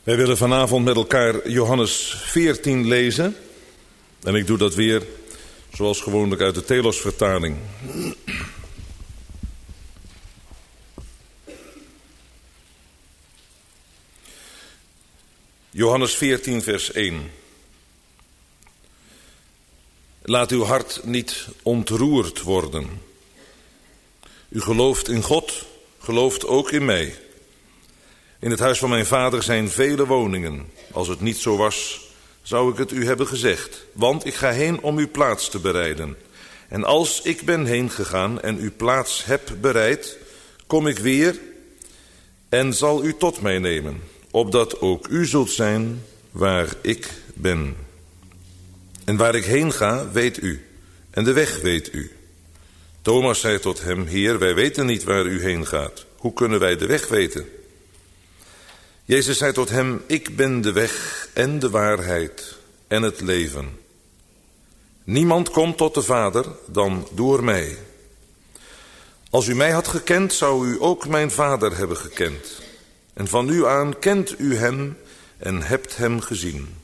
Wij willen vanavond met elkaar Johannes 14 lezen. En ik doe dat weer zoals gewoonlijk uit de Telos-vertaling. Johannes 14 vers 1. Laat uw hart niet ontroerd worden. U gelooft in God, gelooft ook in mij. In het huis van mijn vader zijn vele woningen. Als het niet zo was, zou ik het u hebben gezegd. Want ik ga heen om uw plaats te bereiden. En als ik ben heen gegaan en uw plaats heb bereid, kom ik weer en zal u tot mij nemen. Opdat ook u zult zijn waar ik ben. En waar ik heen ga, weet u. En de weg weet u. Thomas zei tot hem: Heer, wij weten niet waar u heen gaat. Hoe kunnen wij de weg weten? Jezus zei tot hem: Ik ben de weg en de waarheid en het leven. Niemand komt tot de Vader dan door mij. Als u mij had gekend, zou u ook mijn Vader hebben gekend. En van nu aan kent u hem en hebt hem gezien.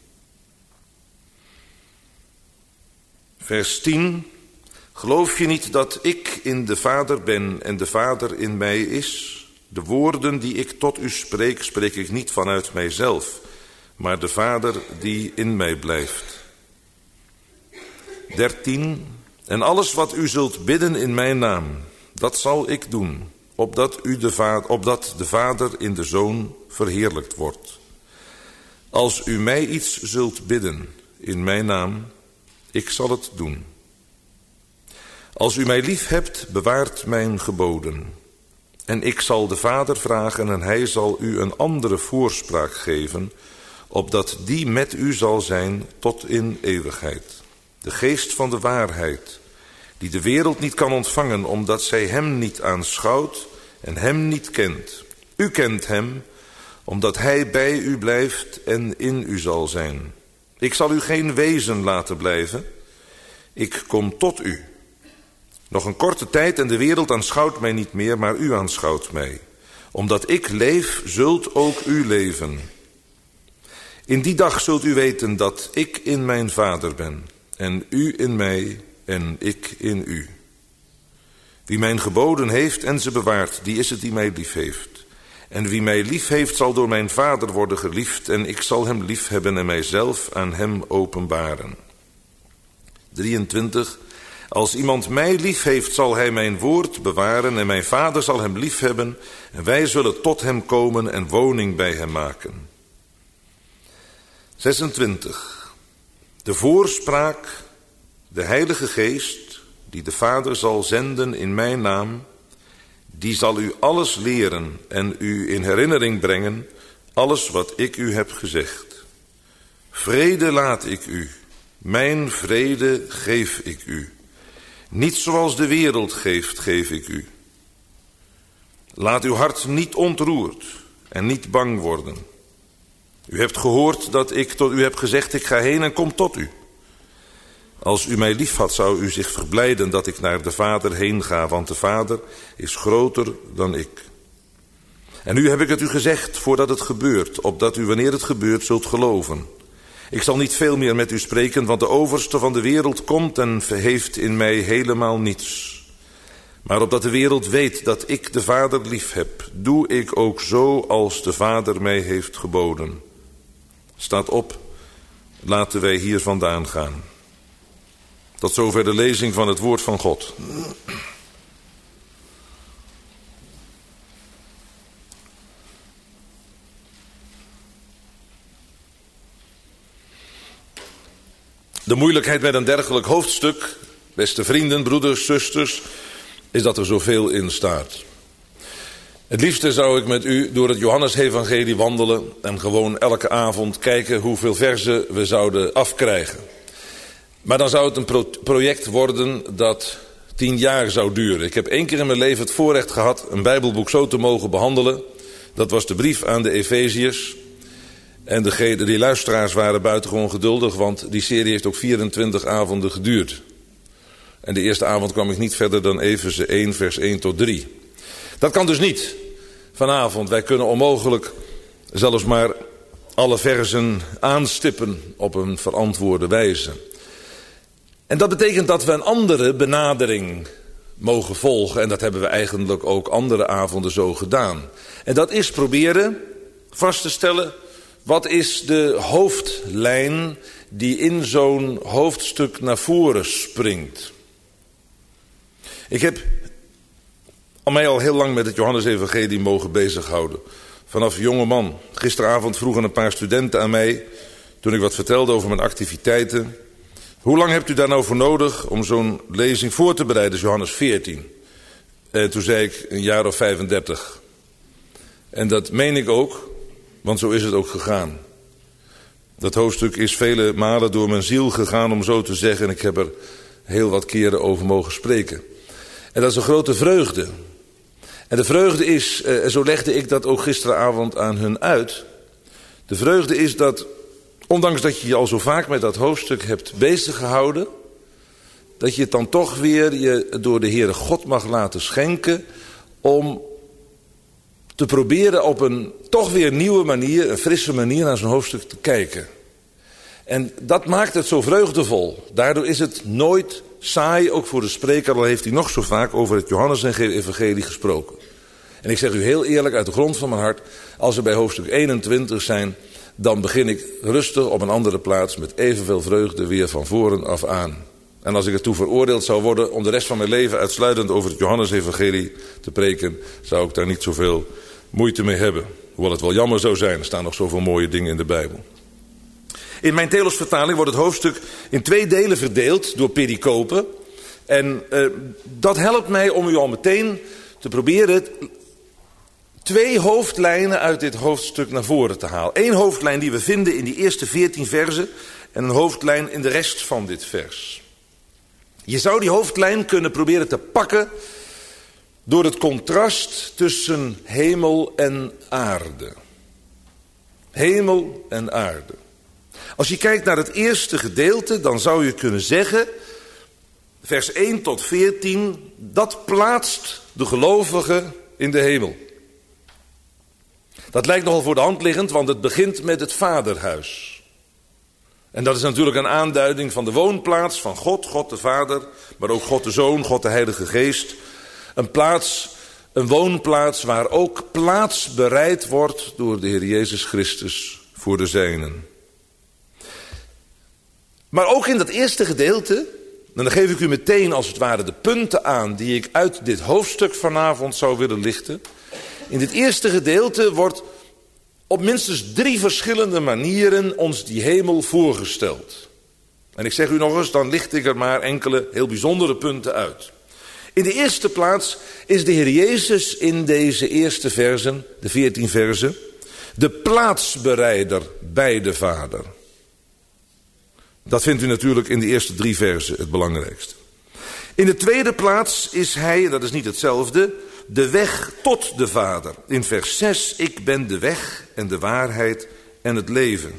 Vers 10. Geloof je niet dat ik in de Vader ben en de Vader in mij is? De woorden die ik tot u spreek, spreek ik niet vanuit mijzelf, maar de Vader die in mij blijft. 13. En alles wat u zult bidden in mijn naam, dat zal ik doen, opdat de Vader in de Zoon verheerlijkt wordt. Als u mij iets zult bidden in mijn naam, ik zal het doen. Als u mij lief hebt, bewaart mijn geboden. En ik zal de Vader vragen en hij zal u een andere voorspraak geven, opdat die met u zal zijn tot in eeuwigheid. De geest van de waarheid, die de wereld niet kan ontvangen, omdat zij hem niet aanschouwt en hem niet kent. U kent hem, omdat hij bij u blijft en in u zal zijn. Ik zal u geen wezen laten blijven. Ik kom tot u. Nog een korte tijd en de wereld aanschouwt mij niet meer, maar u aanschouwt mij. Omdat ik leef, zult ook u leven. In die dag zult u weten dat ik in mijn Vader ben, en u in mij en ik in u. Wie mijn geboden heeft en ze bewaart, die is het die mij lief heeft. En wie mij lief heeft, zal door mijn Vader worden geliefd, en ik zal hem lief hebben en mijzelf aan hem openbaren. 23. Als iemand mij lief heeft, zal hij mijn woord bewaren en mijn Vader zal hem lief hebben en wij zullen tot hem komen en woning bij hem maken. 26. De voorspraak, de Heilige Geest, die de Vader zal zenden in mijn naam, die zal u alles leren en u in herinnering brengen, alles wat ik u heb gezegd. Vrede laat ik u, mijn vrede geef ik u. Niet zoals de wereld geeft, geef ik u. Laat uw hart niet ontroerd en niet bang worden. U hebt gehoord dat ik tot u heb gezegd, ik ga heen en kom tot u. Als u mij lief had, zou u zich verblijden dat ik naar de Vader heen ga, want de Vader is groter dan ik. En nu heb ik het u gezegd voordat het gebeurt, opdat u wanneer het gebeurt zult geloven. Ik zal niet veel meer met u spreken, want de overste van de wereld komt en heeft in mij helemaal niets. Maar opdat de wereld weet dat ik de Vader lief heb, doe ik ook zo als de Vader mij heeft geboden. Staat op, laten wij hier vandaan gaan. Tot zover de lezing van het woord van God. De moeilijkheid met een dergelijk hoofdstuk, beste vrienden, broeders, zusters, is dat er zoveel in staat. Het liefste zou ik met u door het Johannesevangelie wandelen en gewoon elke avond kijken hoeveel verzen we zouden afkrijgen. Maar dan zou het een project worden dat 10 jaar zou duren. Ik heb 1 keer in mijn leven het voorrecht gehad een Bijbelboek zo te mogen behandelen. Dat was de brief aan de Efeziërs. En die luisteraars waren buitengewoon geduldig, want die serie heeft ook 24 avonden geduurd. En de eerste avond kwam ik niet verder dan Efeze 1 vers 1 tot 3. Dat kan dus niet vanavond. Wij kunnen onmogelijk zelfs maar alle versen aanstippen op een verantwoorde wijze. En dat betekent dat we een andere benadering mogen volgen. En dat hebben we eigenlijk ook andere avonden zo gedaan. En dat is proberen vast te stellen, wat is de hoofdlijn die in zo'n hoofdstuk naar voren springt. Ik heb mij al heel lang met het Johannesevangelie mogen bezighouden. Vanaf jonge man. Gisteravond vroegen een paar studenten aan mij, toen ik wat vertelde over mijn activiteiten: hoe lang hebt u daar nou voor nodig om zo'n lezing voor te bereiden, dus Johannes 14? Toen zei ik een jaar of 35. En dat meen ik ook, want zo is het ook gegaan. Dat hoofdstuk is vele malen door mijn ziel gegaan, om zo te zeggen. En ik heb er heel wat keren over mogen spreken. En dat is een grote vreugde. En de vreugde is, zo legde ik dat ook gisteravond aan hun uit. De vreugde is dat, ondanks dat je je al zo vaak met dat hoofdstuk hebt bezig gehouden, dat je het dan toch weer je door de Heere God mag laten schenken om te proberen op een toch weer nieuwe manier, een frisse manier naar zo'n hoofdstuk te kijken. En dat maakt het zo vreugdevol. Daardoor is het nooit saai, ook voor de spreker, al heeft hij nog zo vaak over het Johannesevangelie gesproken. En ik zeg u heel eerlijk uit de grond van mijn hart, als we bij hoofdstuk 21 zijn, dan begin ik rustig op een andere plaats met evenveel vreugde weer van voren af aan. En als ik ertoe veroordeeld zou worden om de rest van mijn leven uitsluitend over het Johannesevangelie te preken, zou ik daar niet zoveel moeite mee hebben. Hoewel het wel jammer zou zijn, er staan nog zoveel mooie dingen in de Bijbel. In mijn Telos-vertaling wordt het hoofdstuk in 2 delen verdeeld door pericopen. En dat helpt mij om u al meteen te proberen 2 hoofdlijnen uit dit hoofdstuk naar voren te halen. 1 hoofdlijn die we vinden in die eerste 14 versen en een hoofdlijn in de rest van dit vers. Je zou die hoofdlijn kunnen proberen te pakken door het contrast tussen hemel en aarde. Hemel en aarde. Als je kijkt naar het eerste gedeelte, dan zou je kunnen zeggen, vers 1 tot 14, dat plaatst de gelovige in de hemel. Dat lijkt nogal voor de hand liggend, want het begint met het vaderhuis. En dat is natuurlijk een aanduiding van de woonplaats van God, God de Vader, maar ook God de Zoon, God de Heilige Geest. Een woonplaats waar ook plaats bereid wordt door de Heer Jezus Christus voor de zijnen. Maar ook in dat eerste gedeelte, en dan geef ik u meteen als het ware de punten aan die ik uit dit hoofdstuk vanavond zou willen lichten. In dit eerste gedeelte wordt op minstens 3 verschillende manieren ons die hemel voorgesteld. En ik zeg u nog eens, dan licht ik er maar enkele heel bijzondere punten uit. In de eerste plaats is de Heer Jezus in deze eerste versen, de 14 versen, de plaatsbereider bij de Vader. Dat vindt u natuurlijk in de eerste 3 versen het belangrijkste. In de tweede plaats is hij, dat is niet hetzelfde, de weg tot de Vader. In vers 6, ik ben de weg en de waarheid en het leven.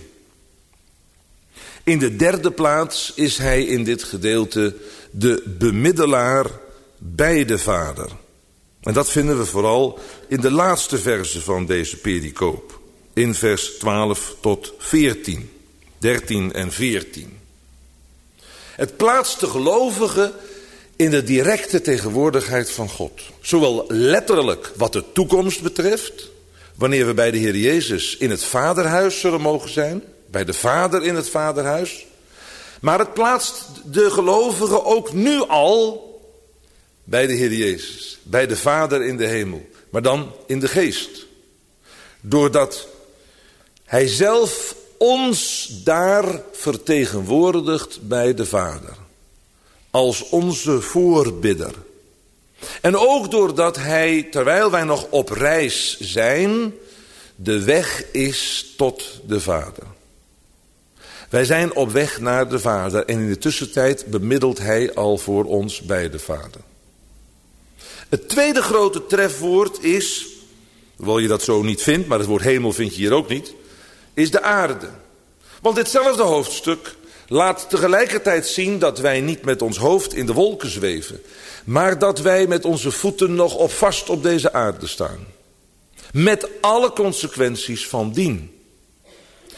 In de derde plaats is hij in dit gedeelte de bemiddelaar bij de Vader. En dat vinden we vooral in de laatste versen van deze pericoop. In vers 12 tot 14, 13 en 14. Het plaatst de gelovige in de directe tegenwoordigheid van God. Zowel letterlijk wat de toekomst betreft, wanneer we bij de Heer Jezus in het Vaderhuis zullen mogen zijn, bij de Vader in het Vaderhuis. Maar het plaatst de gelovige ook nu al bij de Heer Jezus, bij de Vader in de hemel, maar dan in de geest. Doordat hij zelf ons daar vertegenwoordigt bij de Vader. Als onze voorbidder. En ook doordat hij, terwijl wij nog op reis zijn, de weg is tot de Vader. Wij zijn op weg naar de Vader en in de tussentijd bemiddelt hij al voor ons bij de Vader. Het tweede grote trefwoord is, hoewel je dat zo niet vindt, maar het woord hemel vind je hier ook niet, is de aarde. Want ditzelfde hoofdstuk laat tegelijkertijd zien dat wij niet met ons hoofd in de wolken zweven, maar dat wij met onze voeten nog vast op deze aarde staan. Met alle consequenties van dien.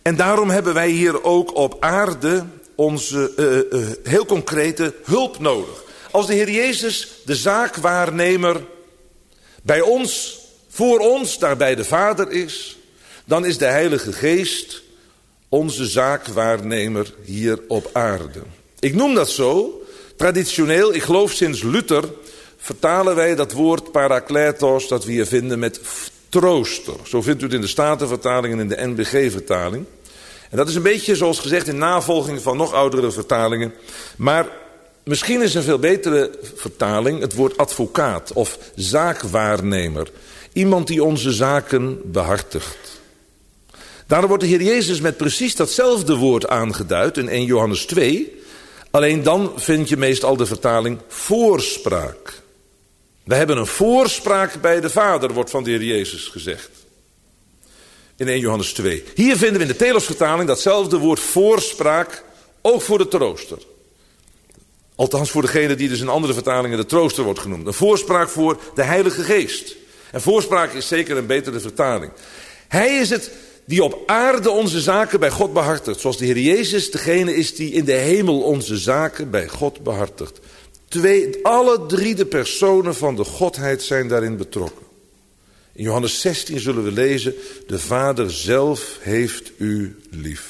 En daarom hebben wij hier ook op aarde onze heel concrete hulp nodig. Als de Heer Jezus de zaakwaarnemer bij ons, voor ons, daar bij de Vader is, dan is de Heilige Geest onze zaakwaarnemer hier op aarde. Ik noem dat zo, traditioneel, ik geloof sinds Luther, vertalen wij dat woord parakletos dat we hier vinden met trooster. Zo vindt u het in de Statenvertaling en in de NBG-vertaling. En dat is een beetje zoals gezegd in navolging van nog oudere vertalingen. Maar misschien is een veel betere vertaling het woord advocaat of zaakwaarnemer. Iemand die onze zaken behartigt. Daarom wordt de Heer Jezus met precies datzelfde woord aangeduid in 1 Johannes 2. Alleen dan vind je meestal de vertaling voorspraak. We hebben een voorspraak bij de Vader, wordt van de Heer Jezus gezegd. In 1 Johannes 2. Hier vinden we in de Telosvertaling datzelfde woord voorspraak, ook voor de trooster. Althans voor degene die dus in andere vertalingen de trooster wordt genoemd. Een voorspraak voor de Heilige Geest. En voorspraak is zeker een betere vertaling. Hij is het die op aarde onze zaken bij God behartigt. Zoals de Heer Jezus degene is die in de hemel onze zaken bij God behartigt. Alle drie de personen van de Godheid zijn daarin betrokken. In Johannes 16 zullen we lezen, de Vader zelf heeft u lief.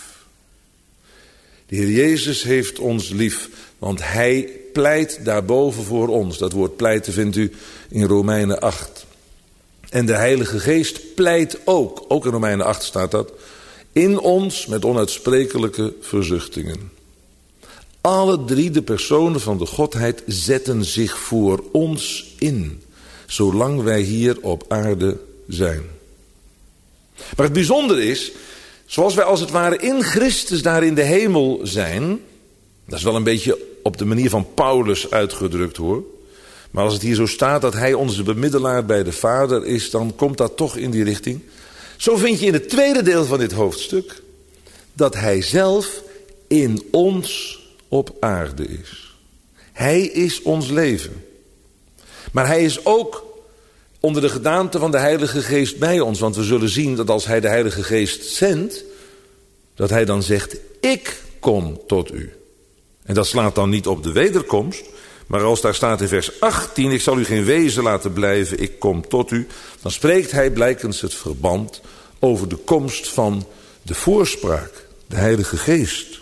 De Heer Jezus heeft ons lief, want Hij pleit daarboven voor ons. Dat woord pleiten vindt u in Romeinen 8. En de Heilige Geest pleit ook in Romeinen 8 staat dat, in ons met onuitsprekelijke verzuchtingen. Alle drie de personen van de Godheid zetten zich voor ons in, zolang wij hier op aarde zijn. Maar het bijzondere is, zoals wij als het ware in Christus daar in de hemel zijn, dat is wel een beetje op de manier van Paulus uitgedrukt hoor, maar als het hier zo staat dat hij onze bemiddelaar bij de Vader is, dan komt dat toch in die richting. Zo vind je in het tweede deel van dit hoofdstuk dat hij zelf in ons op aarde is. Hij is ons leven. Maar hij is ook onder de gedaante van de Heilige Geest bij ons. Want we zullen zien dat als hij de Heilige Geest zendt, dat hij dan zegt, ik kom tot u. En dat slaat dan niet op de wederkomst. Maar als daar staat in vers 18, ik zal u geen wezen laten blijven, ik kom tot u. Dan spreekt hij blijkens het verband over de komst van de voorspraak, de Heilige Geest.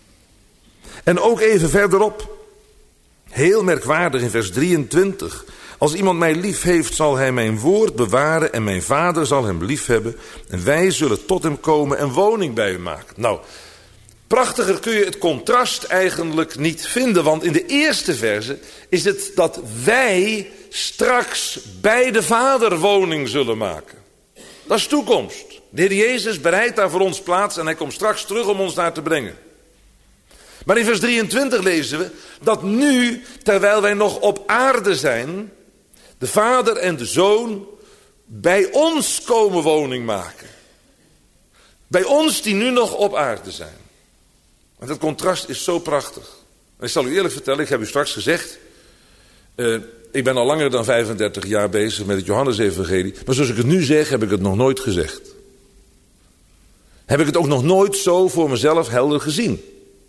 En ook even verderop, heel merkwaardig in vers 23. Als iemand mij lief heeft, zal hij mijn woord bewaren en mijn Vader zal hem lief hebben. En wij zullen tot hem komen en woning bij hem maken. Nou, prachtiger kun je het contrast eigenlijk niet vinden. Want in de eerste verse is het dat wij straks bij de Vader woning zullen maken. Dat is toekomst. De Heer Jezus bereidt daar voor ons plaats en hij komt straks terug om ons daar te brengen. Maar in vers 23 lezen we dat nu, terwijl wij nog op aarde zijn, de Vader en de Zoon bij ons komen woning maken. Bij ons die nu nog op aarde zijn. En dat contrast is zo prachtig. En ik zal u eerlijk vertellen, ik heb u straks gezegd, ik ben al langer dan 35 jaar bezig met het Johannesevangelie. Maar zoals ik het nu zeg, heb ik het nog nooit gezegd. Heb ik het ook nog nooit zo voor mezelf helder gezien.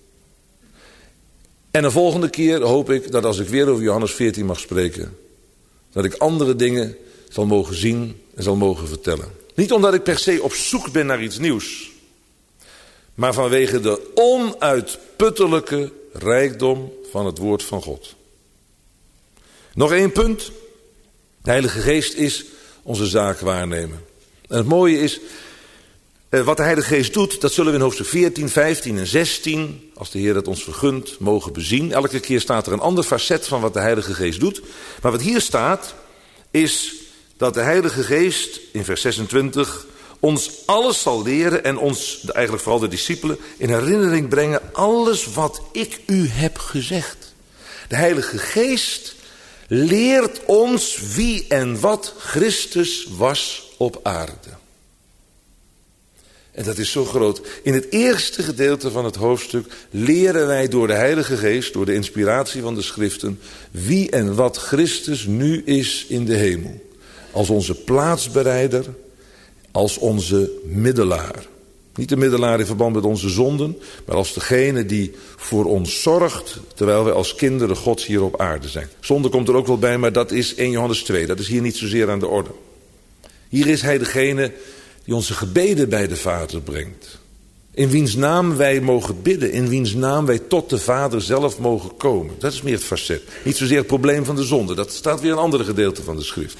En de volgende keer hoop ik dat als ik weer over Johannes 14 mag spreken, dat ik andere dingen zal mogen zien en zal mogen vertellen. Niet omdat ik per se op zoek ben naar iets nieuws, maar vanwege de onuitputtelijke rijkdom van het woord van God. Nog één punt. De Heilige Geest is onze zaakwaarnemer. En het mooie is, wat de Heilige Geest doet, dat zullen we in hoofdstuk 14, 15 en 16, als de Heer het ons vergunt, mogen bezien. Elke keer staat er een ander facet van wat de Heilige Geest doet. Maar wat hier staat, is dat de Heilige Geest, in vers 26, ons alles zal leren en ons, eigenlijk vooral de discipelen, in herinnering brengen alles wat ik u heb gezegd. De Heilige Geest leert ons wie en wat Christus was op aarde. En dat is zo groot. In het eerste gedeelte van het hoofdstuk leren wij door de Heilige Geest, door de inspiratie van de Schriften, wie en wat Christus nu is in de hemel. Als onze plaatsbereider, als onze middelaar. Niet de middelaar in verband met onze zonden, maar als degene die voor ons zorgt, terwijl wij als kinderen Gods hier op aarde zijn. Zonde komt er ook wel bij, maar dat is 1 Johannes 2. Dat is hier niet zozeer aan de orde. Hier is hij degene die onze gebeden bij de Vader brengt. In wiens naam wij mogen bidden, in wiens naam wij tot de Vader zelf mogen komen. Dat is meer het facet. Niet zozeer het probleem van de zonde. Dat staat weer in een andere gedeelte van de schrift.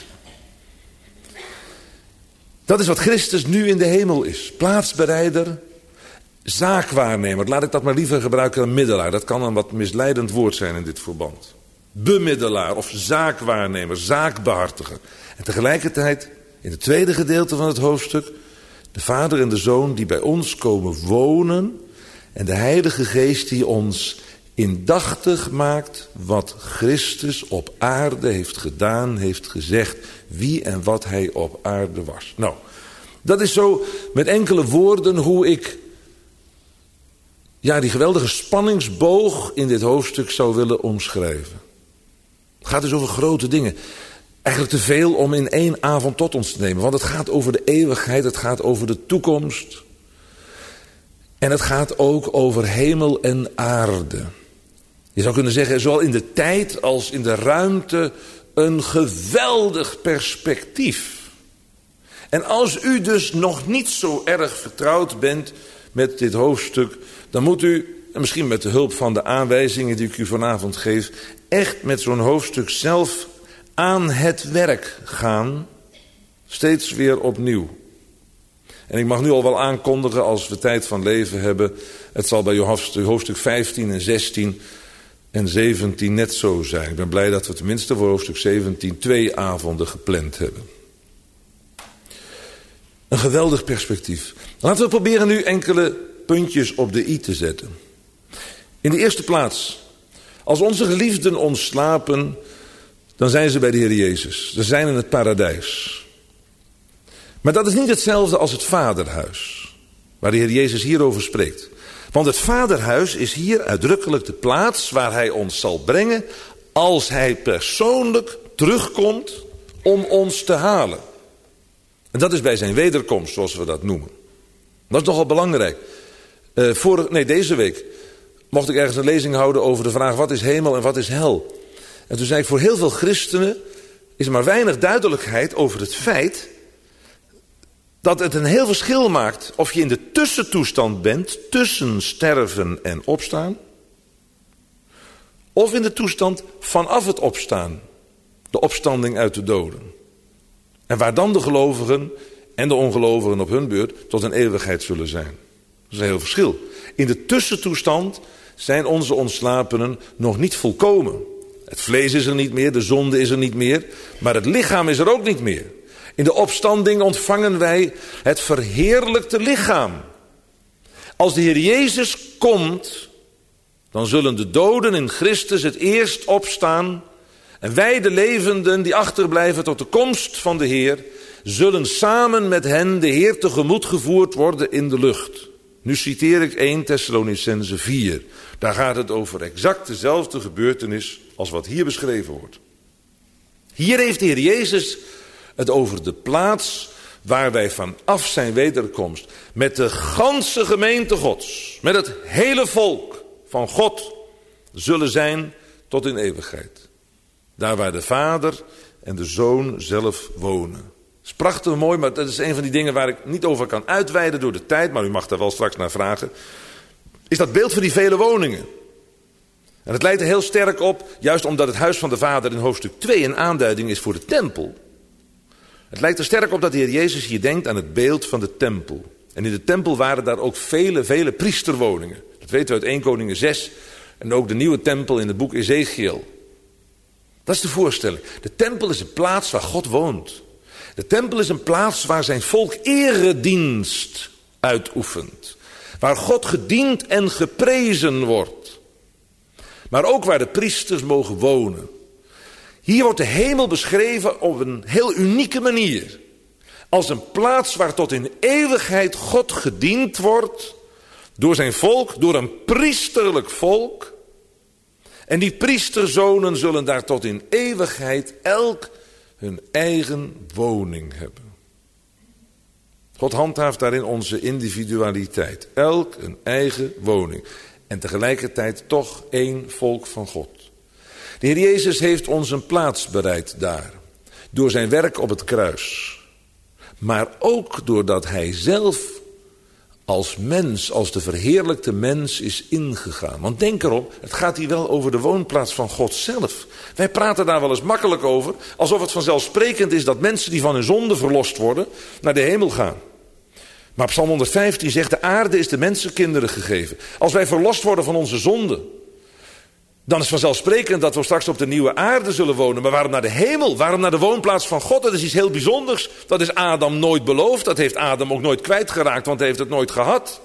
Dat is wat Christus nu in de hemel is. Plaatsbereider, zaakwaarnemer. Laat ik dat maar liever gebruiken dan middelaar. Dat kan een wat misleidend woord zijn in dit verband. Bemiddelaar of zaakwaarnemer, zaakbehartiger. En tegelijkertijd, in het tweede gedeelte van het hoofdstuk, de Vader en de Zoon die bij ons komen wonen. En de Heilige Geest die ons indachtig maakt wat Christus op aarde heeft gedaan, heeft gezegd, wie en wat hij op aarde was. Nou, dat is zo met enkele woorden hoe ik die geweldige spanningsboog in dit hoofdstuk zou willen omschrijven. Het gaat dus over grote dingen. Eigenlijk te veel om in 1 avond tot ons te nemen. Want het gaat over de eeuwigheid, het gaat over de toekomst. En het gaat ook over hemel en aarde. Je zou kunnen zeggen, zowel in de tijd als in de ruimte, een geweldig perspectief. En als u dus nog niet zo erg vertrouwd bent met dit hoofdstuk, dan moet u, en misschien met de hulp van de aanwijzingen die ik u vanavond geef, echt met zo'n hoofdstuk zelf aan het werk gaan, steeds weer opnieuw. En ik mag nu al wel aankondigen, als we tijd van leven hebben, het zal bij hoofdstuk 15 en 16 en 17 net zo zijn. Ik ben blij dat we tenminste voor hoofdstuk 17 2 avonden gepland hebben. Een geweldig perspectief. Laten we proberen nu enkele puntjes op de i te zetten. In de eerste plaats, als onze geliefden ontslapen, dan zijn ze bij de Heer Jezus. Ze zijn in het paradijs. Maar dat is niet hetzelfde als het vaderhuis, waar de Heer Jezus hierover spreekt. Want het vaderhuis is hier uitdrukkelijk de plaats waar hij ons zal brengen als hij persoonlijk terugkomt om ons te halen. En dat is bij zijn wederkomst, zoals we dat noemen. Dat is nogal belangrijk. Deze week mocht ik ergens een lezing houden over de vraag wat is hemel en wat is hel. En toen zei ik, voor heel veel christenen is er maar weinig duidelijkheid over het feit dat het een heel verschil maakt of je in de tussentoestand bent tussen sterven en opstaan, of in de toestand vanaf het opstaan, de opstanding uit de doden. En waar dan de gelovigen en de ongelovigen op hun beurt tot een eeuwigheid zullen zijn. Dat is een heel verschil. In de tussentoestand zijn onze ontslapenen nog niet volkomen. Het vlees is er niet meer, de zonde is er niet meer, maar het lichaam is er ook niet meer. In de opstanding ontvangen wij het verheerlijkte lichaam. Als de Heer Jezus komt, dan zullen de doden in Christus het eerst opstaan. En wij, de levenden die achterblijven tot de komst van de Heer, zullen samen met hen de Heer tegemoet gevoerd worden in de lucht. Nu citeer ik 1 Thessalonicenzen 4. Daar gaat het over exact dezelfde gebeurtenis als wat hier beschreven wordt. Hier heeft de Heer Jezus het over de plaats waar wij vanaf zijn wederkomst met de ganse gemeente Gods, met het hele volk van God zullen zijn tot in eeuwigheid. Daar waar de Vader en de Zoon zelf wonen. Dat is prachtig mooi, maar dat is een van die dingen waar ik niet over kan uitweiden door de tijd, maar u mag daar wel straks naar vragen. Is dat beeld van die vele woningen. En het lijkt er heel sterk op, juist omdat het huis van de Vader in hoofdstuk 2 een aanduiding is voor de tempel. Het lijkt er sterk op dat de Heer Jezus hier denkt aan het beeld van de tempel. En in de tempel waren daar ook vele priesterwoningen. Dat weten we uit 1 Koningen 6 en ook de nieuwe tempel in het boek Ezekiel. Dat is de voorstelling. De tempel is een plaats waar God woont. De tempel is een plaats waar zijn volk eredienst uitoefent. Waar God gediend en geprezen wordt. Maar ook waar de priesters mogen wonen. Hier wordt de hemel beschreven op een heel unieke manier. Als een plaats waar tot in eeuwigheid God gediend wordt. Door zijn volk, door een priesterlijk volk. En die priesterzonen zullen daar tot in eeuwigheid elk hun eigen woning hebben. God handhaaft daarin onze individualiteit. Elk een eigen woning. En tegelijkertijd toch één volk van God. De Heer Jezus heeft ons een plaats bereid daar. Door zijn werk op het kruis. Maar ook doordat hij zelf als mens, als de verheerlijkte mens is ingegaan. Want denk erom, het gaat hier wel over de woonplaats van God zelf. Wij praten daar wel eens makkelijk over, alsof het vanzelfsprekend is dat mensen die van hun zonde verlost worden, naar de hemel gaan. Maar Psalm 115 zegt, de aarde is de mensenkinderen gegeven. Als wij verlost worden van onze zonde, dan is vanzelfsprekend dat we straks op de nieuwe aarde zullen wonen. Maar waarom naar de hemel? Waarom naar de woonplaats van God? Dat is iets heel bijzonders. Dat is Adam nooit beloofd. Dat heeft Adam ook nooit kwijtgeraakt, want hij heeft het nooit gehad.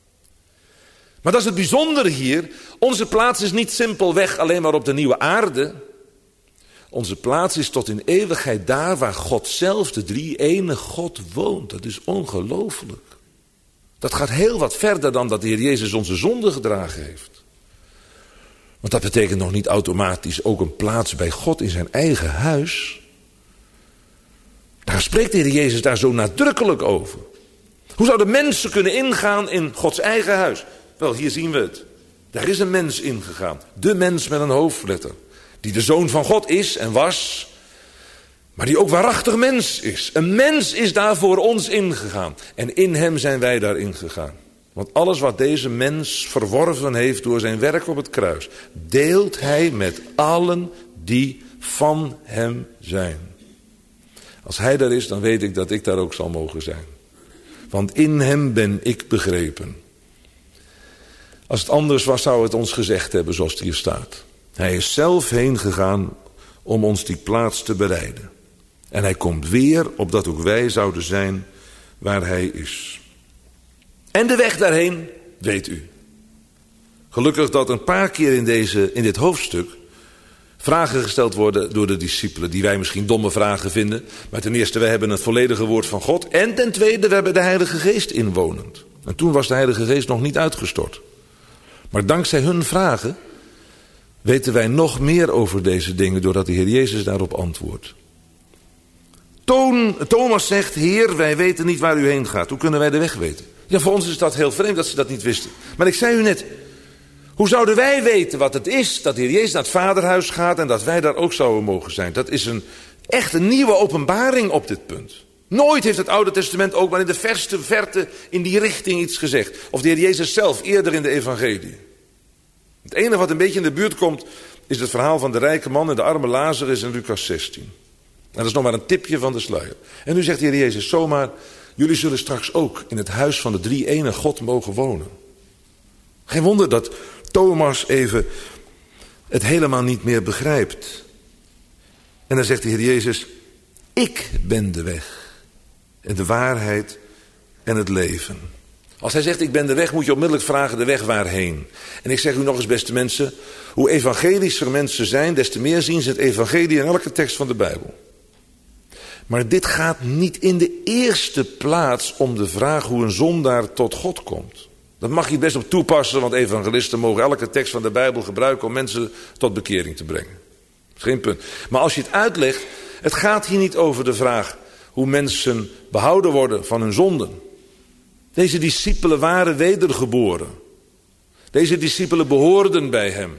Maar dat is het bijzondere hier. Onze plaats is niet simpelweg alleen maar op de nieuwe aarde. Onze plaats is tot in eeuwigheid daar waar God zelf, de drie-ene God, woont. Dat is ongelooflijk. Dat gaat heel wat verder dan dat de Heer Jezus onze zonde gedragen heeft. Want dat betekent nog niet automatisch ook een plaats bij God in zijn eigen huis. Daar spreekt de Heer Jezus daar zo nadrukkelijk over. Hoe zouden mensen kunnen ingaan in Gods eigen huis? Wel, hier zien we het. Daar is een mens ingegaan. De mens met een hoofdletter. Die de Zoon van God is en was. Maar die ook waarachtig mens is. Een mens is daar voor ons ingegaan. En in hem zijn wij daarin gegaan. Want alles wat deze mens verworven heeft door zijn werk op het kruis, deelt hij met allen die van hem zijn. Als hij daar is, dan weet ik dat ik daar ook zal mogen zijn. Want in hem ben ik begrepen. Als het anders was, zou het ons gezegd hebben zoals het hier staat. Hij is zelf heen gegaan om ons die plaats te bereiden. En hij komt weer, opdat ook wij zouden zijn waar hij is. En de weg daarheen, weet u. Gelukkig dat een paar keer in dit hoofdstuk vragen gesteld worden door de discipelen, die wij misschien domme vragen vinden. Maar ten eerste, wij hebben het volledige woord van God. En ten tweede, we hebben de Heilige Geest inwonend. En toen was de Heilige Geest nog niet uitgestort. Maar dankzij hun vragen weten wij nog meer over deze dingen, doordat de Heer Jezus daarop antwoordt. Thomas zegt, Heer, wij weten niet waar u heen gaat. Hoe kunnen wij de weg weten? Ja, voor ons is dat heel vreemd dat ze dat niet wisten. Maar ik zei u net, hoe zouden wij weten wat het is dat de Heer Jezus naar het Vaderhuis gaat en dat wij daar ook zouden mogen zijn? Dat is echt een nieuwe openbaring op dit punt. Nooit heeft het Oude Testament ook maar in de verste verte in die richting iets gezegd. Of de Heer Jezus zelf eerder in de evangelie. Het enige wat een beetje in de buurt komt is het verhaal van de rijke man en de arme Lazarus in Lucas 16. En dat is nog maar een tipje van de sluier. En nu zegt de Heer Jezus zomaar, jullie zullen straks ook in het huis van de drie-ene God mogen wonen. Geen wonder dat Thomas even het helemaal niet meer begrijpt. En dan zegt de Heer Jezus, ik ben de weg en de waarheid en het leven. Als hij zegt ik ben de weg, moet je onmiddellijk vragen de weg waarheen. En ik zeg u nog eens, beste mensen, hoe evangelischer mensen zijn, des te meer zien ze het evangelie in elke tekst van de Bijbel. Maar dit gaat niet in de eerste plaats om de vraag hoe een zondaar tot God komt. Dat mag je best op toepassen, want evangelisten mogen elke tekst van de Bijbel gebruiken om mensen tot bekering te brengen. Dat is geen punt. Maar als je het uitlegt, het gaat hier niet over de vraag hoe mensen behouden worden van hun zonden. Deze discipelen waren wedergeboren. Deze discipelen behoorden bij hem.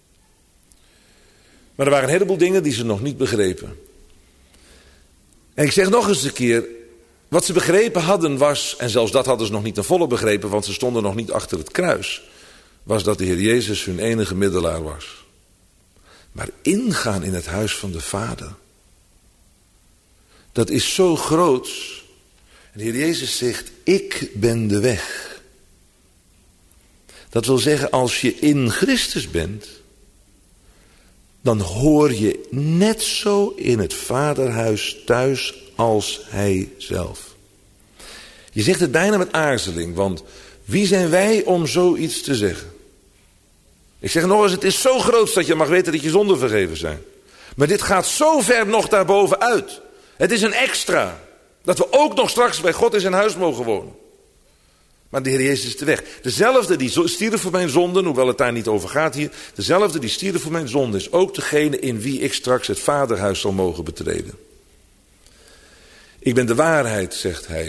Maar er waren een heleboel dingen die ze nog niet begrepen. En ik zeg nog eens een keer, wat ze begrepen hadden was, en zelfs dat hadden ze nog niet ten volle begrepen, want ze stonden nog niet achter het kruis, was dat de Heer Jezus hun enige middelaar was. Maar ingaan in het huis van de Vader, dat is zo groots. En de Heer Jezus zegt, ik ben de weg. Dat wil zeggen, als je in Christus bent, dan hoor je net zo in het Vaderhuis thuis als hij zelf. Je zegt het bijna met aarzeling, want wie zijn wij om zoiets te zeggen? Ik zeg nog eens, het is zo groot dat je mag weten dat je zonden vergeven zijn. Maar dit gaat zo ver nog daarboven uit. Het is een extra, dat we ook nog straks bij God in zijn huis mogen wonen. Maar de Heer Jezus is de weg. Dezelfde die stierf voor mijn zonden, hoewel het daar niet over gaat hier. Dezelfde die stierf voor mijn zonden is ook degene in wie ik straks het Vaderhuis zal mogen betreden. Ik ben de waarheid, zegt hij.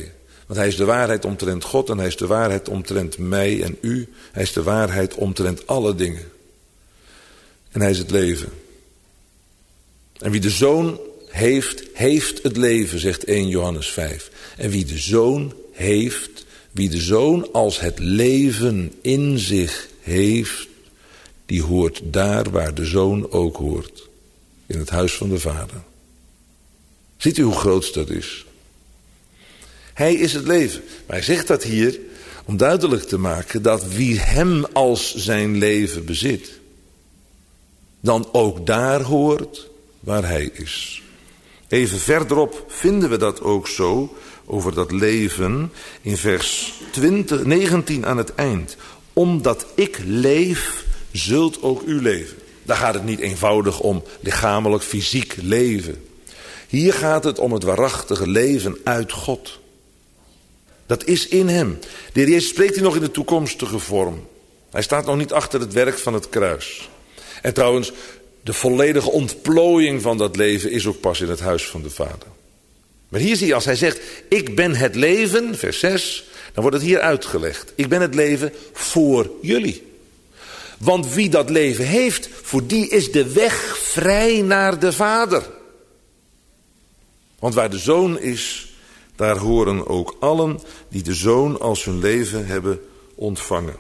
Want hij is de waarheid omtrent God en hij is de waarheid omtrent mij en u. Hij is de waarheid omtrent alle dingen. En hij is het leven. En wie de Zoon heeft, heeft het leven, zegt 1 Johannes 5. En wie de Zoon heeft, wie de Zoon als het leven in zich heeft, die hoort daar waar de Zoon ook hoort. In het huis van de Vader. Ziet u hoe groot dat is? Hij is het leven. Maar hij zegt dat hier om duidelijk te maken dat wie hem als zijn leven bezit, dan ook daar hoort waar hij is. Even verderop vinden we dat ook zo over dat leven in vers 19 aan het eind. Omdat ik leef, zult ook u leven. Daar gaat het niet eenvoudig om lichamelijk, fysiek leven. Hier gaat het om het waarachtige leven uit God. Dat is in hem. De Heer Jezus spreekt hier nog in de toekomstige vorm. Hij staat nog niet achter het werk van het kruis. En trouwens, de volledige ontplooiing van dat leven is ook pas in het huis van de Vader. Maar hier zie je, als hij zegt, ik ben het leven, vers 6, dan wordt het hier uitgelegd. Ik ben het leven voor jullie. Want wie dat leven heeft, voor die is de weg vrij naar de Vader. Want waar de Zoon is, daar horen ook allen die de Zoon als hun leven hebben ontvangen.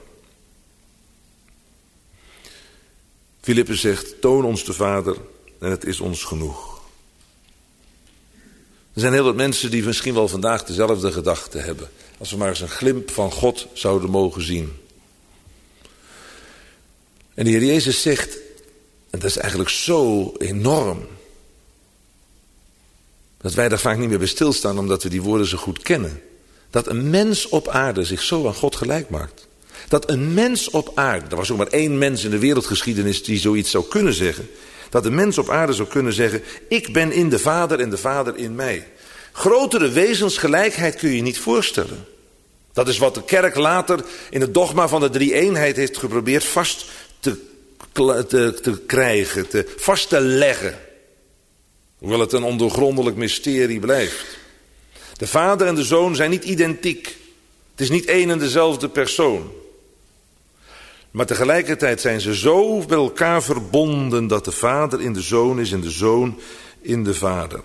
Filippus zegt, toon ons de Vader en het is ons genoeg. Er zijn heel wat mensen die misschien wel vandaag dezelfde gedachte hebben. Als we maar eens een glimp van God zouden mogen zien. En de Heer Jezus zegt, en dat is eigenlijk zo enorm, dat wij daar vaak niet meer bij stilstaan omdat we die woorden zo goed kennen. Dat een mens op aarde zich zo aan God gelijk maakt. Dat een mens op aarde, er was ook maar één mens in de wereldgeschiedenis die zoiets zou kunnen zeggen. Dat een mens op aarde zou kunnen zeggen, ik ben in de Vader en de Vader in mij. Grotere wezensgelijkheid kun je je niet voorstellen. Dat is wat de kerk later in het dogma van de drie-eenheid heeft geprobeerd vast te krijgen, vast te leggen. Hoewel het een ondoorgrondelijk mysterie blijft. De Vader en de Zoon zijn niet identiek. Het is niet één en dezelfde persoon. Maar tegelijkertijd zijn ze zo met elkaar verbonden dat de Vader in de Zoon is en de Zoon in de Vader.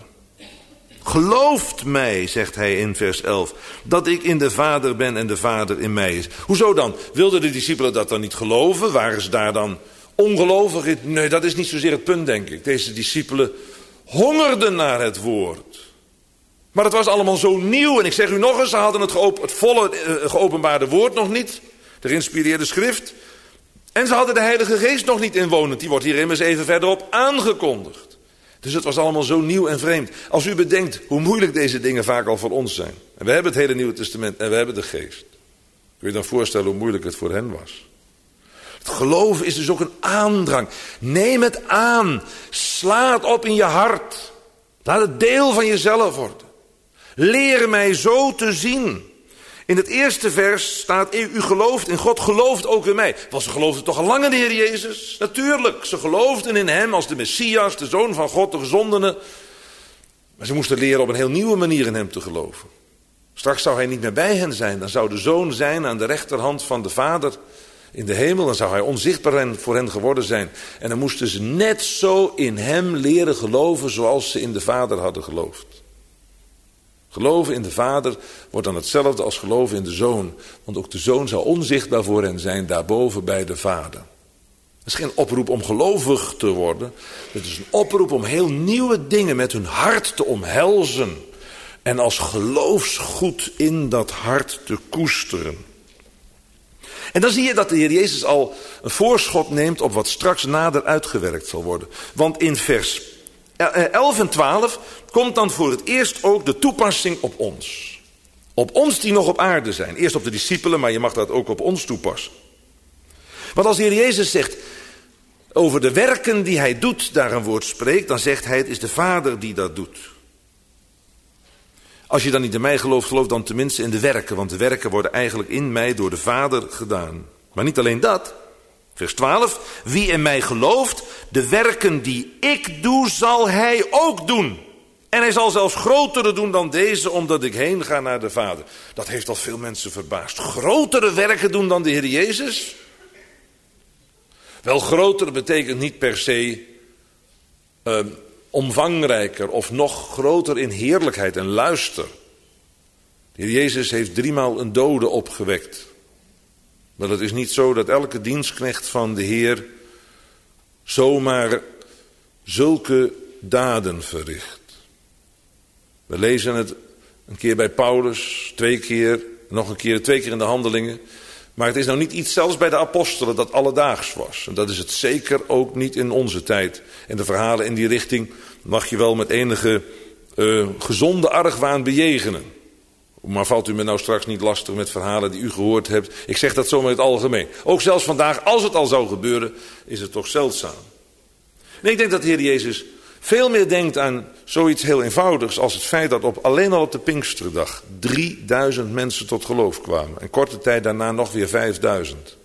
Gelooft mij, zegt hij in vers 11, dat ik in de Vader ben en de Vader in mij is. Hoezo dan? Wilden de discipelen dat dan niet geloven? Waren ze daar dan ongelovig in? Nee, dat is niet zozeer het punt, denk ik. Deze discipelen hongerden naar het woord. Maar het was allemaal zo nieuw. En ik zeg u nog eens, ze hadden het volle geopenbaarde woord nog niet. De geïnspireerde schrift. En ze hadden de Heilige Geest nog niet inwonend. Die wordt hier immers even verderop aangekondigd. Dus het was allemaal zo nieuw en vreemd. Als u bedenkt hoe moeilijk deze dingen vaak al voor ons zijn. En we hebben het hele Nieuwe Testament en we hebben de Geest. Kun je dan voorstellen hoe moeilijk het voor hen was. Het geloven is dus ook een aandrang. Neem het aan. Sla het op in je hart. Laat het deel van jezelf worden. Leer mij zo te zien. In het eerste vers staat, u gelooft in God, gelooft ook in mij. Want ze geloofden toch al lang in de Heer Jezus? Natuurlijk, ze geloofden in hem als de Messias, de Zoon van God, de gezondene. Maar ze moesten leren op een heel nieuwe manier in hem te geloven. Straks zou hij niet meer bij hen zijn. Dan zou de Zoon zijn aan de rechterhand van de Vader in de hemel. Dan zou hij onzichtbaar voor hen geworden zijn. En dan moesten ze net zo in hem leren geloven zoals ze in de Vader hadden geloofd. Geloven in de Vader wordt dan hetzelfde als geloven in de Zoon. Want ook de Zoon zou onzichtbaar voor hen zijn daarboven bij de Vader. Het is geen oproep om gelovig te worden. Het is een oproep om heel nieuwe dingen met hun hart te omhelzen. En als geloofsgoed in dat hart te koesteren. En dan zie je dat de Heer Jezus al een voorschot neemt op wat straks nader uitgewerkt zal worden. Want in vers 11 en 12 komt dan voor het eerst ook de toepassing op ons. Op ons die nog op aarde zijn. Eerst op de discipelen, maar je mag dat ook op ons toepassen. Want als de Heer Jezus zegt over de werken die hij doet, daar een woord spreekt, dan zegt hij, het is de Vader die dat doet. Als je dan niet in mij gelooft, geloof dan tenminste in de werken. Want de werken worden eigenlijk in mij door de Vader gedaan. Maar niet alleen dat. Vers 12. Wie in mij gelooft, de werken die ik doe, zal hij ook doen. En hij zal zelfs grotere doen dan deze, omdat ik heen ga naar de Vader. Dat heeft al veel mensen verbaasd. Grotere werken doen dan de Heer Jezus? Wel, groter betekent niet per se omvangrijker of nog groter in heerlijkheid en luister. De Heer Jezus heeft 3 maal een dode opgewekt. Maar het is niet zo dat elke dienstknecht van de Heer zomaar zulke daden verricht. We lezen het een keer bij Paulus, 2 keer, nog een keer, 2 keer in de Handelingen. Maar het is nou niet iets, zelfs bij de apostelen, dat alledaags was. En dat is het zeker ook niet in onze tijd. En de verhalen in die richting mag je wel met enige gezonde argwaan bejegenen. Maar valt u me nou straks niet lastig met verhalen die u gehoord hebt. Ik zeg dat zomaar in het algemeen. Ook zelfs vandaag, als het al zou gebeuren, is het toch zeldzaam. En ik denk dat de Heer Jezus veel meer denkt aan zoiets heel eenvoudigs als het feit dat alleen al op de Pinksterdag 3000 mensen tot geloof kwamen. En korte tijd daarna nog weer 5000.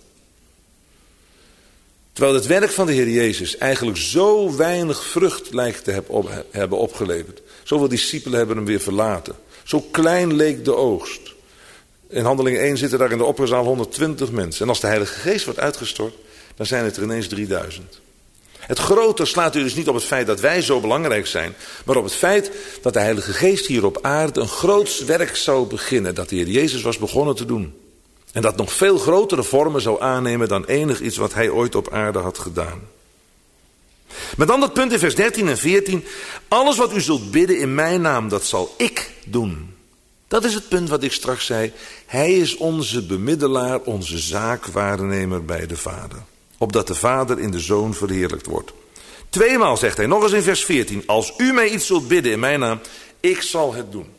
Terwijl het werk van de Heer Jezus eigenlijk zo weinig vrucht lijkt te hebben opgeleverd. Zoveel discipelen hebben hem weer verlaten. Zo klein leek de oogst. In Handelingen 1 zitten daar in de opperzaal 120 mensen. En als de Heilige Geest wordt uitgestort, dan zijn het er ineens 3000. Het grote slaat u dus niet op het feit dat wij zo belangrijk zijn, maar op het feit dat de Heilige Geest hier op aarde een groots werk zou beginnen, dat de Heer Jezus was begonnen te doen. En dat nog veel grotere vormen zou aannemen dan enig iets wat hij ooit op aarde had gedaan. Maar dan dat punt in vers 13 en 14. Alles wat u zult bidden in mijn naam, dat zal ik doen. Dat is het punt wat ik straks zei. Hij is onze bemiddelaar, onze zaakwaarnemer bij de Vader. Opdat de Vader in de Zoon verheerlijkt wordt. 2 maal zegt hij, nog eens in vers 14. Als u mij iets zult bidden in mijn naam, ik zal het doen.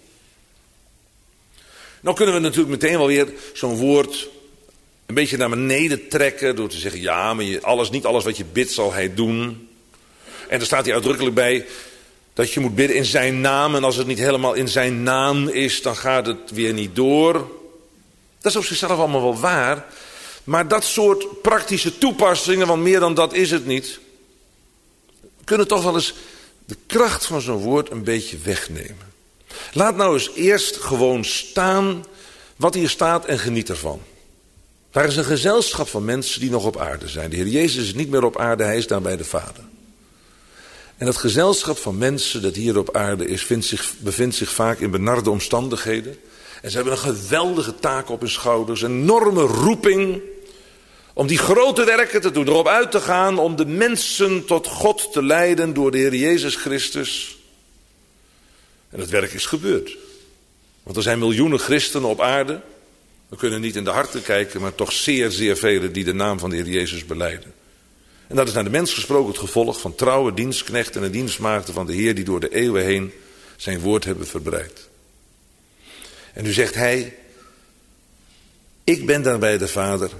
Nou kunnen we natuurlijk meteen wel weer zo'n woord een beetje naar beneden trekken. Door te zeggen, ja, maar niet alles wat je bidt zal hij doen. En er staat hier uitdrukkelijk bij dat je moet bidden in zijn naam. En als het niet helemaal in zijn naam is, dan gaat het weer niet door. Dat is op zichzelf allemaal wel waar. Maar dat soort praktische toepassingen, want meer dan dat is het niet, kunnen toch wel eens de kracht van zo'n woord een beetje wegnemen. Laat nou eens eerst gewoon staan wat hier staat en geniet ervan. Daar is een gezelschap van mensen die nog op aarde zijn. De Heer Jezus is niet meer op aarde, hij is daar bij de Vader. En dat gezelschap van mensen dat hier op aarde is, bevindt zich vaak in benarde omstandigheden. En ze hebben een geweldige taak op hun schouders, een enorme roeping om die grote werken te doen, erop uit te gaan om de mensen tot God te leiden door de Heer Jezus Christus. En dat werk is gebeurd. Want er zijn miljoenen christenen op aarde. We kunnen niet in de harten kijken, maar toch zeer, zeer velen die de naam van de Heer Jezus belijden. En dat is naar de mens gesproken het gevolg van trouwe dienstknechten en dienstmaagden van de Heer die door de eeuwen heen zijn woord hebben verbreid. En nu zegt hij, ik ben daar bij de Vader.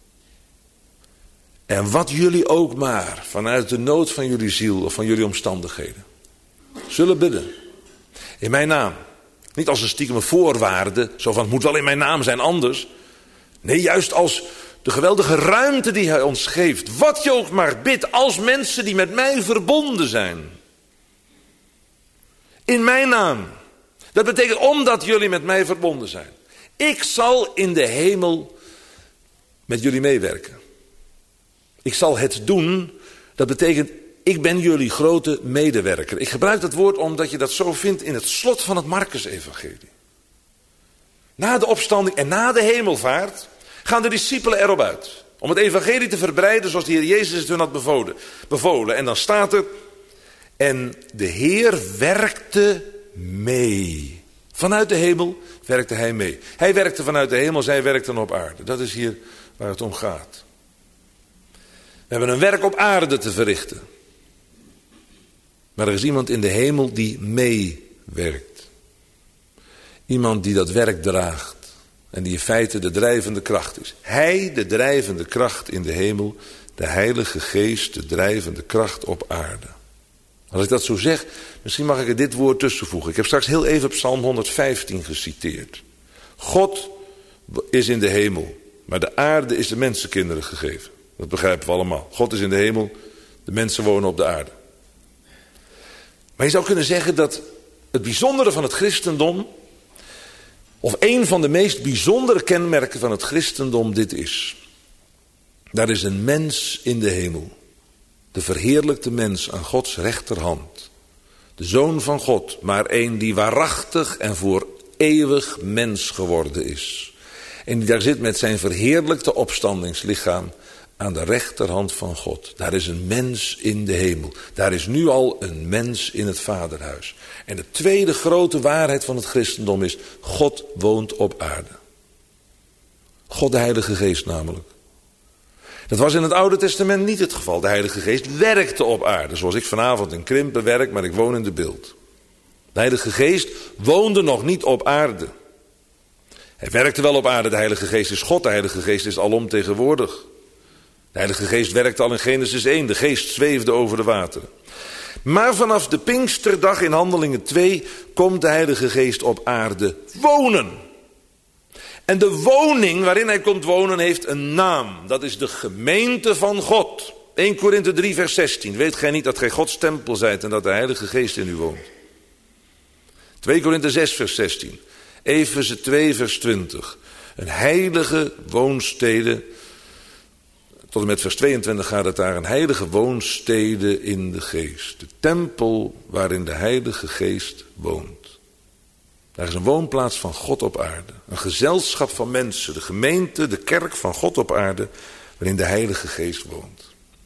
En wat jullie ook maar vanuit de nood van jullie ziel of van jullie omstandigheden zullen bidden. In mijn naam. Niet als een stiekeme voorwaarde, zo van het moet wel in mijn naam zijn anders. Nee, juist als de geweldige ruimte die hij ons geeft. Wat je ook maar bidt als mensen die met mij verbonden zijn. In mijn naam. Dat betekent omdat jullie met mij verbonden zijn. Ik zal in de hemel met jullie meewerken. Ik zal het doen. Dat betekent, ik ben jullie grote medewerker. Ik gebruik dat woord omdat je dat zo vindt in het slot van het Markus-evangelie. Na de opstanding en na de hemelvaart gaan de discipelen erop uit. Om het evangelie te verbreiden zoals de Heer Jezus het hun had bevolen. En dan staat er, en de Heer werkte mee. Vanuit de hemel werkte hij mee. Hij werkte vanuit de hemel, zij werkten op aarde. Dat is hier waar het om gaat. We hebben een werk op aarde te verrichten. Maar er is iemand in de hemel die meewerkt. Iemand die dat werk draagt. En die in feite de drijvende kracht is. Hij, de drijvende kracht in de hemel. De Heilige Geest, de drijvende kracht op aarde. Als ik dat zo zeg, misschien mag ik er dit woord tussenvoegen. Ik heb straks heel even Psalm 115 geciteerd. God is in de hemel, maar de aarde is de mensenkinderen gegeven. Dat begrijpen we allemaal. God is in de hemel, de mensen wonen op de aarde. Maar je zou kunnen zeggen dat het bijzondere van het christendom, of een van de meest bijzondere kenmerken van het christendom dit is. Daar is een mens in de hemel. De verheerlijkte mens aan Gods rechterhand. De Zoon van God, maar een die waarachtig en voor eeuwig mens geworden is. En die daar zit met zijn verheerlijkte opstandingslichaam aan de rechterhand van God. Daar is een mens in de hemel. Daar is nu al een mens in het vaderhuis. En de tweede grote waarheid van het christendom is: God woont op aarde. God de Heilige Geest namelijk. Dat was in het Oude Testament niet het geval. De Heilige Geest werkte op aarde. Zoals ik vanavond in Krimpen werk, maar ik woon in de Beeld. De Heilige Geest woonde nog niet op aarde. Hij werkte wel op aarde. De Heilige Geest is God. De Heilige Geest is alomtegenwoordig. De Heilige Geest werkte al in Genesis 1. De Geest zweefde over de wateren. Maar vanaf de Pinksterdag in Handelingen 2 komt de Heilige Geest op aarde wonen. En de woning waarin hij komt wonen heeft een naam. Dat is de gemeente van God. 1 Korinthe 3 vers 16. Weet gij niet dat gij Gods tempel zijt en dat de Heilige Geest in u woont? 2 Korinthe 6 vers 16. Efeze 2 vers 20. Een heilige woonstede. Tot en met vers 22 gaat het daar. Een heilige woonstede in de geest. De tempel waarin de Heilige Geest woont. Daar is een woonplaats van God op aarde. Een gezelschap van mensen. De gemeente, de kerk van God op aarde. Waarin de Heilige Geest woont.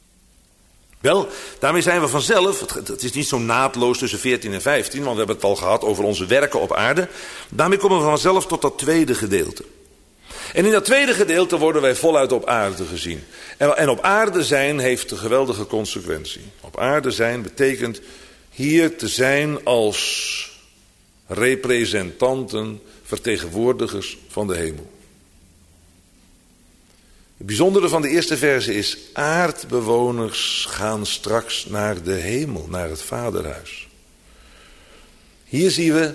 Wel, daarmee zijn we vanzelf. Het is niet zo naadloos tussen 14 en 15. Want we hebben het al gehad over onze werken op aarde. Daarmee komen we vanzelf tot dat tweede gedeelte. En in dat tweede gedeelte worden wij voluit op aarde gezien. En op aarde zijn heeft een geweldige consequentie. Op aarde zijn betekent hier te zijn als representanten, vertegenwoordigers van de hemel. Het bijzondere van de eerste verse is: aardbewoners gaan straks naar de hemel, naar het vaderhuis. Hier zien we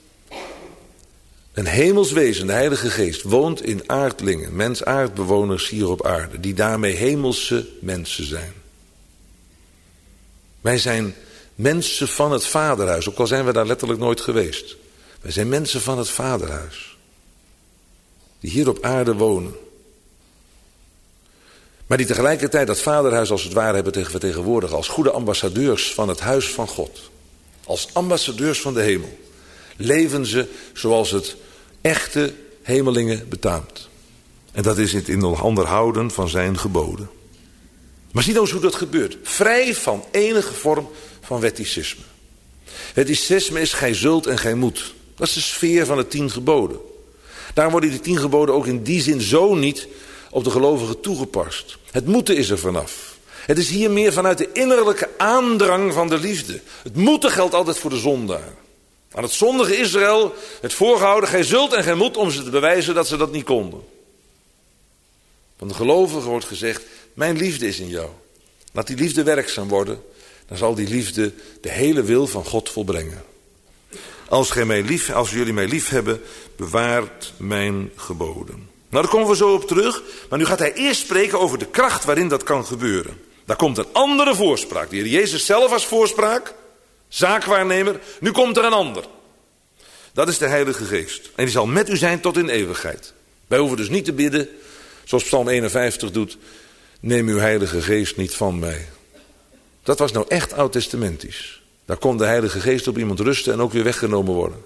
een hemelswezen, de Heilige Geest, woont in aardlingen, aardbewoners hier op aarde, die daarmee hemelse mensen zijn. Wij zijn mensen van het vaderhuis, ook al zijn we daar letterlijk nooit geweest. Wij zijn mensen van het vaderhuis, die hier op aarde wonen. Maar die tegelijkertijd dat vaderhuis als het ware hebben vertegenwoordigen als goede ambassadeurs van het huis van God. Als ambassadeurs van de hemel leven ze zoals het echte hemelingen betaamt. En dat is het in onderhouden van zijn geboden. Maar zie nou eens hoe dat gebeurt. Vrij van enige vorm van wetticisme. Wetticisme is: gij zult en gij moet. Dat is de sfeer van de 10 geboden. Daarom worden die 10 geboden ook in die zin zo niet op de gelovigen toegepast. Het moeten is er vanaf. Het is hier meer vanuit de innerlijke aandrang van de liefde. Het moeten geldt altijd voor de zondaar. Aan het zondige Israël het voorgehouden: gij zult en gij moet, om ze te bewijzen dat ze dat niet konden. Van de gelovigen wordt gezegd: mijn liefde is in jou. Laat die liefde werkzaam worden, dan zal die liefde de hele wil van God volbrengen. Als jullie mij lief hebben, bewaart mijn geboden. Nou, daar komen we zo op terug. Maar nu gaat hij eerst spreken over de kracht waarin dat kan gebeuren. Daar komt een andere voorspraak. De Heer Jezus zelf als voorspraak, zaakwaarnemer. Nu komt er een ander. Dat is de Heilige Geest. En die zal met u zijn tot in eeuwigheid. Wij hoeven dus niet te bidden, zoals Psalm 51 doet: neem uw Heilige Geest niet van mij. Dat was nou echt oud-testamentisch. Daar kon de Heilige Geest op iemand rusten en ook weer weggenomen worden.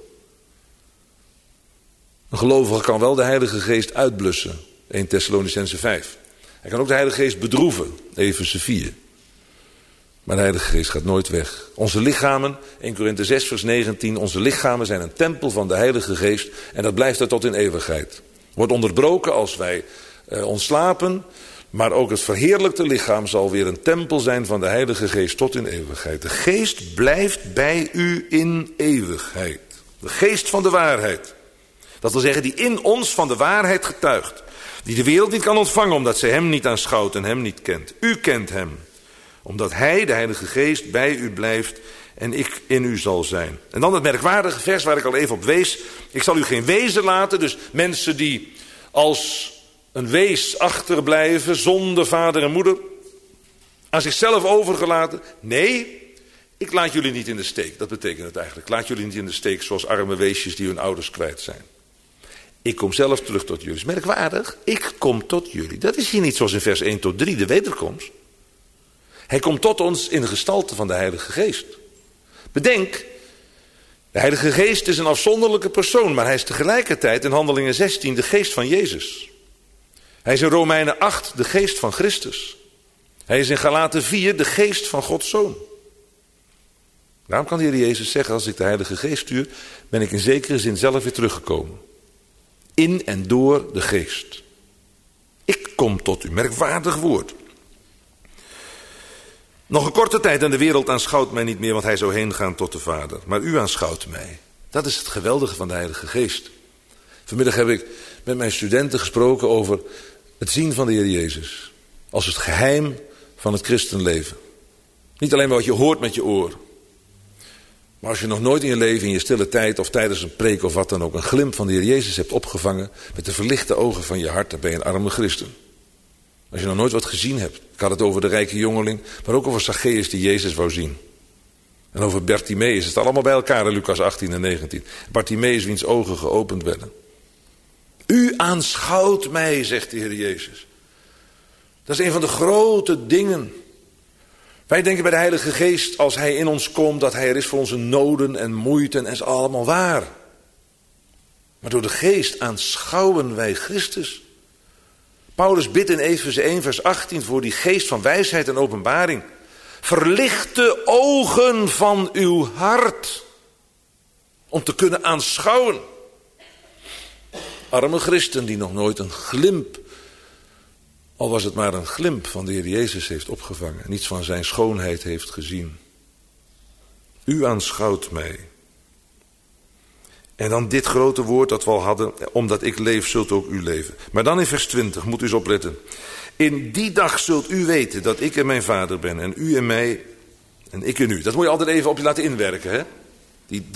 Een gelovige kan wel de Heilige Geest uitblussen. 1 Thessalonicenzen 5. Hij kan ook de Heilige Geest bedroeven. Efeze 4. Maar de Heilige Geest gaat nooit weg. Onze lichamen, 1 Korinthe 6 vers 19. Onze lichamen zijn een tempel van de Heilige Geest. En dat blijft er tot in eeuwigheid. Wordt onderbroken als wij ontslapen. Maar ook het verheerlijkte lichaam zal weer een tempel zijn van de Heilige Geest tot in eeuwigheid. De Geest blijft bij u in eeuwigheid. De Geest van de waarheid. Dat wil zeggen, die in ons van de waarheid getuigt. Die de wereld niet kan ontvangen omdat zij hem niet aanschouwt en hem niet kent. U kent hem. Omdat hij, de Heilige Geest, bij u blijft en ik in u zal zijn. En dan het merkwaardige vers waar ik al even op wees. Ik zal u geen wezen laten. Dus mensen die als een wees achterblijven zonder vader en moeder. Aan zichzelf overgelaten. Nee, Ik laat jullie niet in de steek, dat betekent het eigenlijk. Ik laat jullie niet in de steek zoals arme weesjes die hun ouders kwijt zijn. Ik kom zelf terug tot jullie. Is merkwaardig, ik kom tot jullie. Dat is hier niet zoals in vers 1 tot 3, de wederkomst. Hij komt tot ons in de gestalte van de Heilige Geest. Bedenk, de Heilige Geest is een afzonderlijke persoon, maar hij is tegelijkertijd in Handelingen 16 de geest van Jezus. Hij is in Romeinen 8 de geest van Christus. Hij is in Galaten 4 de geest van Gods Zoon. Daarom kan de Heer Jezus zeggen, als ik de Heilige Geest stuur, ben ik in zekere zin zelf weer teruggekomen. In en door de Geest. Ik kom tot u, merkwaardig woord. Nog een korte tijd en de wereld aanschouwt mij niet meer, want hij zou heen gaan tot de Vader. Maar u aanschouwt mij. Dat is het geweldige van de Heilige Geest. Vanmiddag heb ik met mijn studenten gesproken over het zien van de Heer Jezus. Als het geheim van het christenleven. Niet alleen maar wat je hoort met je oor. Maar als je nog nooit in je leven, in je stille tijd of tijdens een preek of wat dan ook, een glimp van de Heer Jezus hebt opgevangen met de verlichte ogen van je hart, dan ben je een arme christen. Als je nog nooit wat gezien hebt. Ik had het over de rijke jongeling, maar ook over Zacchaeus die Jezus wou zien. En over Bartimeus. Het staat allemaal bij elkaar in Lucas 18 en 19. Bartimeus wiens ogen geopend werden. U aanschouwt mij, zegt de Heer Jezus. Dat is een van de grote dingen. Wij denken bij de Heilige Geest, als hij in ons komt, dat hij er is voor onze noden en moeite en dat is allemaal waar. Maar door de Geest aanschouwen wij Christus. Paulus bidt in Efeze 1 vers 18 voor die geest van wijsheid en openbaring. Verlicht de ogen van uw hart. Om te kunnen aanschouwen. Arme christen die nog nooit een glimp, al was het maar een glimp van de Heer Jezus heeft opgevangen. En niets van zijn schoonheid heeft gezien. U aanschouwt mij. En dan dit grote woord dat we al hadden. Omdat ik leef, zult ook u leven. Maar dan in vers 20, moet u eens opletten. In die dag zult u weten dat ik en mijn Vader ben. En u en mij en ik en u. Dat moet je altijd even op je laten inwerken. Hè? Die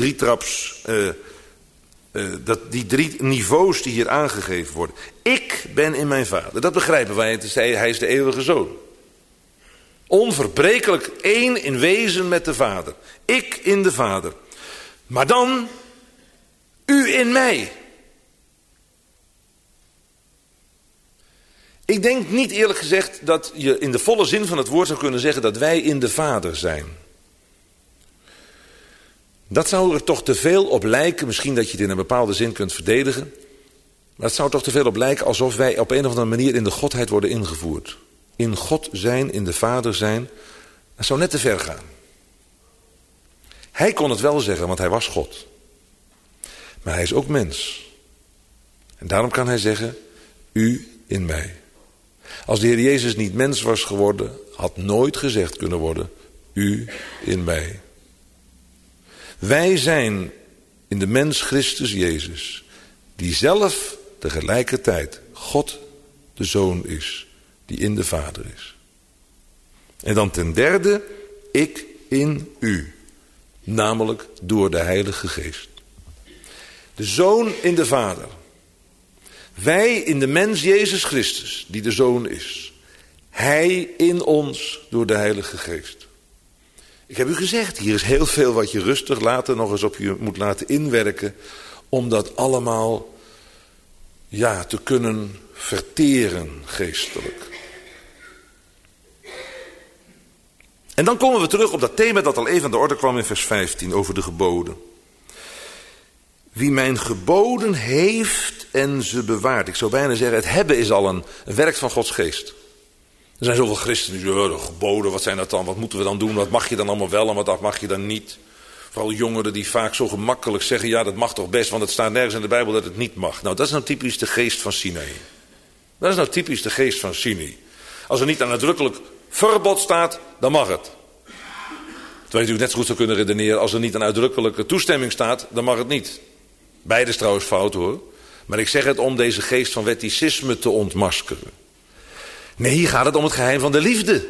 die drie niveaus die hier aangegeven worden. Ik ben in mijn Vader. Dat begrijpen wij. Hij is de eeuwige Zoon. Onverbrekelijk één in wezen met de Vader. Ik in de Vader. Maar dan u in mij. Ik denk niet eerlijk gezegd dat je in de volle zin van het woord zou kunnen zeggen dat wij in de Vader zijn. Dat zou er toch te veel op lijken, misschien dat je het in een bepaalde zin kunt verdedigen. Maar het zou toch te veel op lijken alsof wij op een of andere manier in de Godheid worden ingevoerd. In God zijn, in de Vader zijn, dat zou net te ver gaan. Hij kon het wel zeggen, want hij was God. Maar hij is ook mens. En daarom kan hij zeggen, u in mij. Als de Heer Jezus niet mens was geworden, had nooit gezegd kunnen worden, u in mij. Wij zijn in de mens Christus Jezus, die zelf tegelijkertijd God de Zoon is, die in de Vader is. En dan ten derde, ik in u, namelijk door de Heilige Geest. De Zoon in de Vader. Wij in de mens Jezus Christus, die de Zoon is. Hij in ons door de Heilige Geest. Ik heb u gezegd, hier is heel veel wat je rustig later nog eens op je moet laten inwerken. Om dat allemaal te kunnen verteren geestelijk. En dan komen we terug op dat thema dat al even aan de orde kwam in vers 15 over de geboden. Wie mijn geboden heeft en ze bewaart. Ik zou bijna zeggen, het hebben is al een werk van Gods geest. Er zijn zoveel christenen die zeggen, de geboden, wat zijn dat dan? Wat moeten we dan doen? Wat mag je dan allemaal wel en wat mag je dan niet? Vooral jongeren die vaak zo gemakkelijk zeggen, ja dat mag toch best, want het staat nergens in de Bijbel dat het niet mag. Nou, dat is nou typisch de geest van Sinai. Dat is nou typisch de geest van Sinai. Als er niet een nadrukkelijk verbod staat, dan mag het. Terwijl je natuurlijk net zo goed zou kunnen redeneren, als er niet een uitdrukkelijke toestemming staat, dan mag het niet. Beide is trouwens fout hoor. Maar ik zeg het om deze geest van wetticisme te ontmaskeren. Nee, hier gaat het om het geheim van de liefde.